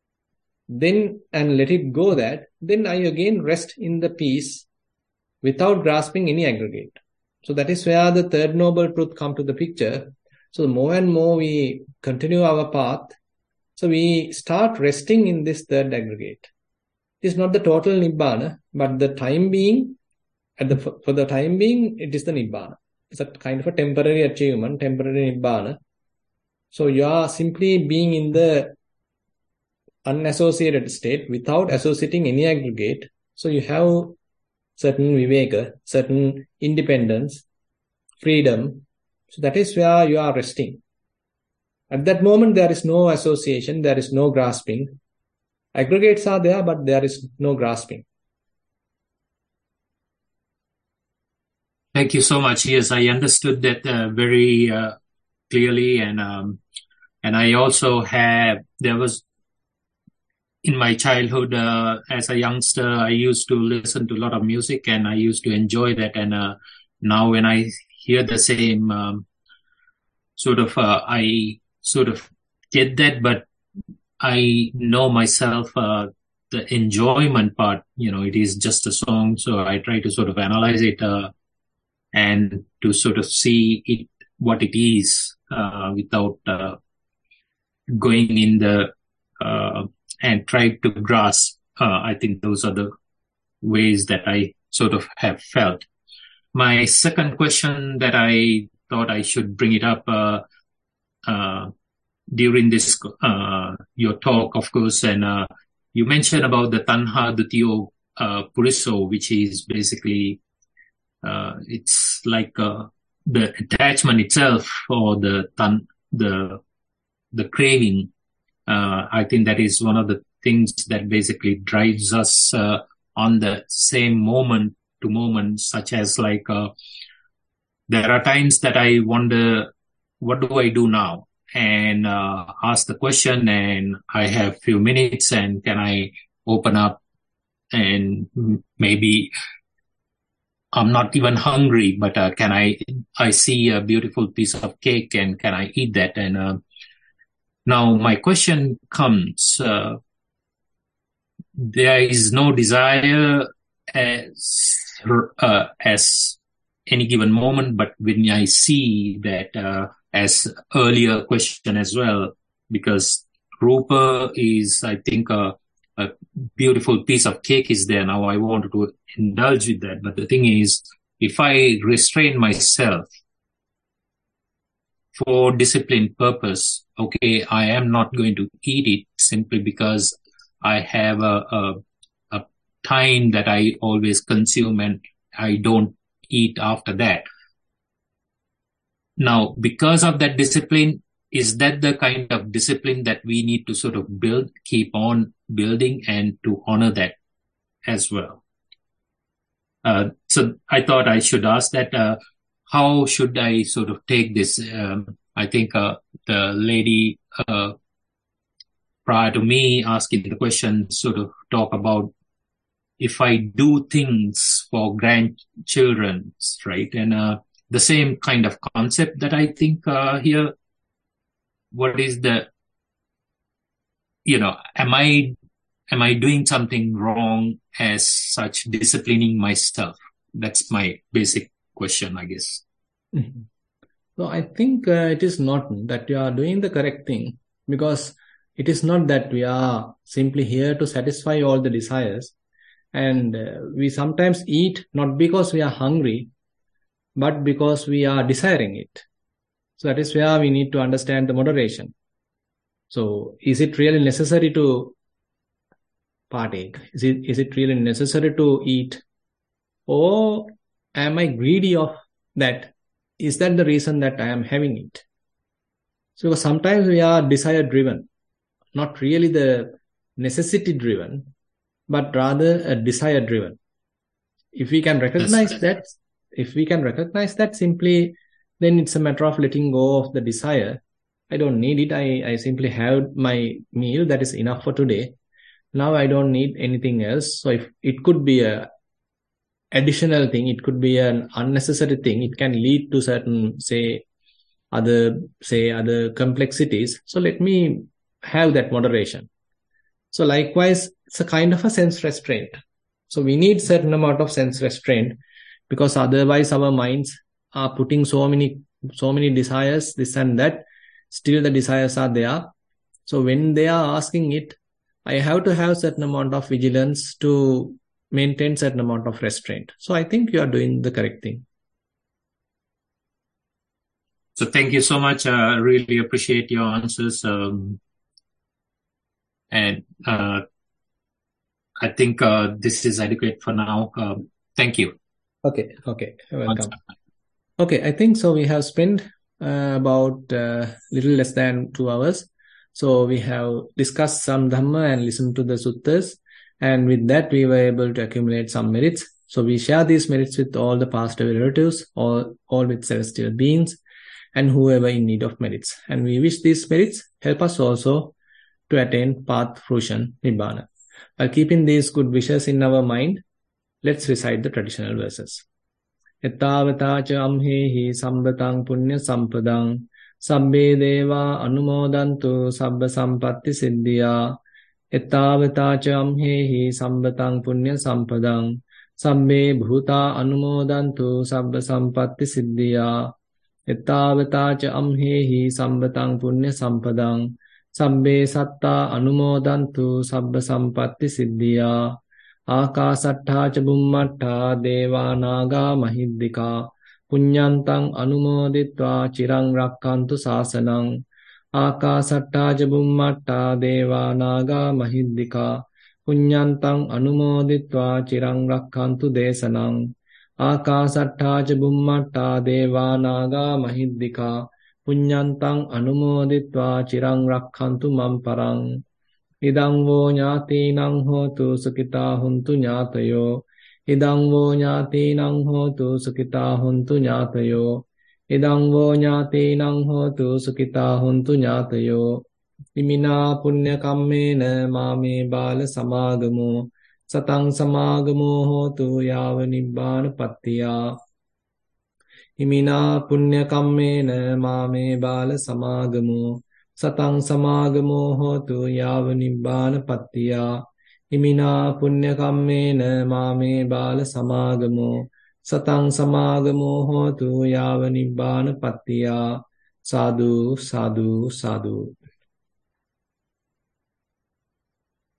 then and let it go that, then I again rest in the peace without grasping any aggregate. So that is where the third noble truth comes to the picture. So the more and more we continue our path, so we start resting in this third aggregate. It's not the total Nibbana, but the time being, At the, for the time being, it is the Nibbana. It's a kind of a temporary achievement, temporary Nibbana. So you are simply being in the unassociated state without associating any aggregate. So you have certain viveka, certain independence, freedom. So that is where you are resting. At that moment, there is no association, there is no grasping. Aggregates are there, but there is no grasping.
Thank you so much. Yes, I understood that uh, very uh, clearly. And, um, and I also have, there was, in my childhood, uh, as a youngster, I used to listen to a lot of music and I used to enjoy that. And, uh, now when I hear the same, um, sort of, uh, I sort of get that, but I know myself, uh, the enjoyment part, you know, it is just a song. So I try to sort of analyze it, uh, and to sort of see it, what it is, uh, without, uh, going in the, uh, and try to grasp. Uh, I think those are the ways that I sort of have felt. My second question that I thought I should bring it up, uh, uh, during this, uh, your talk, of course, and, uh, you mentioned about the Tanha Dutiyo, uh, Puriso, which is basically, uh, it's like, uh, the attachment itself, or the tan, the, the craving. Uh, I think that is one of the things that basically drives us, uh, on the same moment to moment, such as like, uh, there are times that I wonder, what do I do now? And, uh, ask the question, and I have few minutes, and can I open up, and maybe I'm not even hungry, but, uh, can I, I see a beautiful piece of cake, and can I eat that? And, uh, now my question comes, uh, there is no desire as, uh, as any given moment, but when I see that, uh, as earlier question as well, because Rupa is, I think, a, a beautiful piece of cake is there. Now I wanted to indulge with that. But the thing is, if I restrain myself for discipline purpose, okay, I am not going to eat it simply because I have a, a, a time that I always consume and I don't eat after that. Now, because of that discipline, is that the kind of discipline that we need to sort of build, keep on building, and to honor that as well? Uh, so I thought I should ask that, uh, how should I sort of take this? Um, I think, uh, the lady, uh, prior to me asking the question sort of talk about if I do things for grandchildren, right? And, uh, the same kind of concept that I think, uh, here, what is the, you know, am I, am I doing something wrong as such disciplining myself? That's my basic question, I guess.
Mm-hmm. So I think, uh, it is not that you are doing the correct thing, because it is not that we are simply here to satisfy all the desires. And uh, we sometimes eat not because we are hungry, but because we are desiring it. So that is where we need to understand the moderation. So is it really necessary to partake? Is it, is it really necessary to eat? Or am I greedy of that? Is that the reason that I am having it? So sometimes we are desire driven, not really the necessity driven, but rather a desire driven. If we can recognize
Yes.
that, if we can recognize that simply, then it's a matter of letting go of the desire. I don't need it. I, I simply have my meal. That is enough for today. Now I don't need anything else. So if it could be a additional thing, it could be an unnecessary thing. It can lead to certain, say, other, say, other complexities. So let me have that moderation. So likewise, it's a kind of a sense restraint. So we need certain amount of sense restraint, because otherwise our minds are putting so many, so many desires, this and that. Still the desires are there. So when they are asking it, I have to have certain amount of vigilance to maintain certain amount of restraint. So I think you are doing the correct thing.
So thank you so much. I uh, really appreciate your answers. Um, and uh, I think uh, this is adequate for now. Um, thank you.
Okay. Okay. Welcome. Okay. I think so. We have spent uh, about a uh, little less than two hours. So we have discussed some Dhamma and listened to the suttas. And with that, we were able to accumulate some merits. So we share these merits with all the past relatives, all, all with celestial beings. and whoever in need of merits. And we wish these merits help us also to attain path fruition, Nibbana. By keeping these good wishes in our mind, let's recite the traditional verses. Ettavatacha amhehi sambatang punya sampadang sabbe deva anumodantu sabba sampatti siddhya. Ettavatacha amhehi sambatang punya sampadang sabbe bhuta anumodantu sabba sampatti siddhya. Ettavatacha amhehi sambatang punya sampadang sabbe satta anumodantu sabba sampatti siddhya. Akasattha ca bummattha deva naga mahiddika punyantang anumoditva chirang rakkantu sasanang. Akasattha ca bummattha deva naga mahiddika punyantang anumoditva chirang rakkantu desanang. Akasattha ca bummattha deva naga mahiddika punyantang anumoditva chirang rakkantu mamparang. Idang vo ñātīnaṁ hotu sukitā huntu ñātayo. Idang vo ñātīnaṁ hotu sukitā huntu ñātayo. Idang vo ñātīnaṁ hotu sukitā huntu ñātayo. Imina punya kammena māme bāla samāgamo. Sataṁ samāgamo hotu yāva nibbāna pattiyā. Imina punya kammena māme bāla samāgamo. Satang samagamo hotu yāva nibbāna pattiyā. Imina punya kammena māme bāla samāgamo. Satang samagamo hotu yāva nibbāna pattiyā. Sadhu, sadhu, sadhu.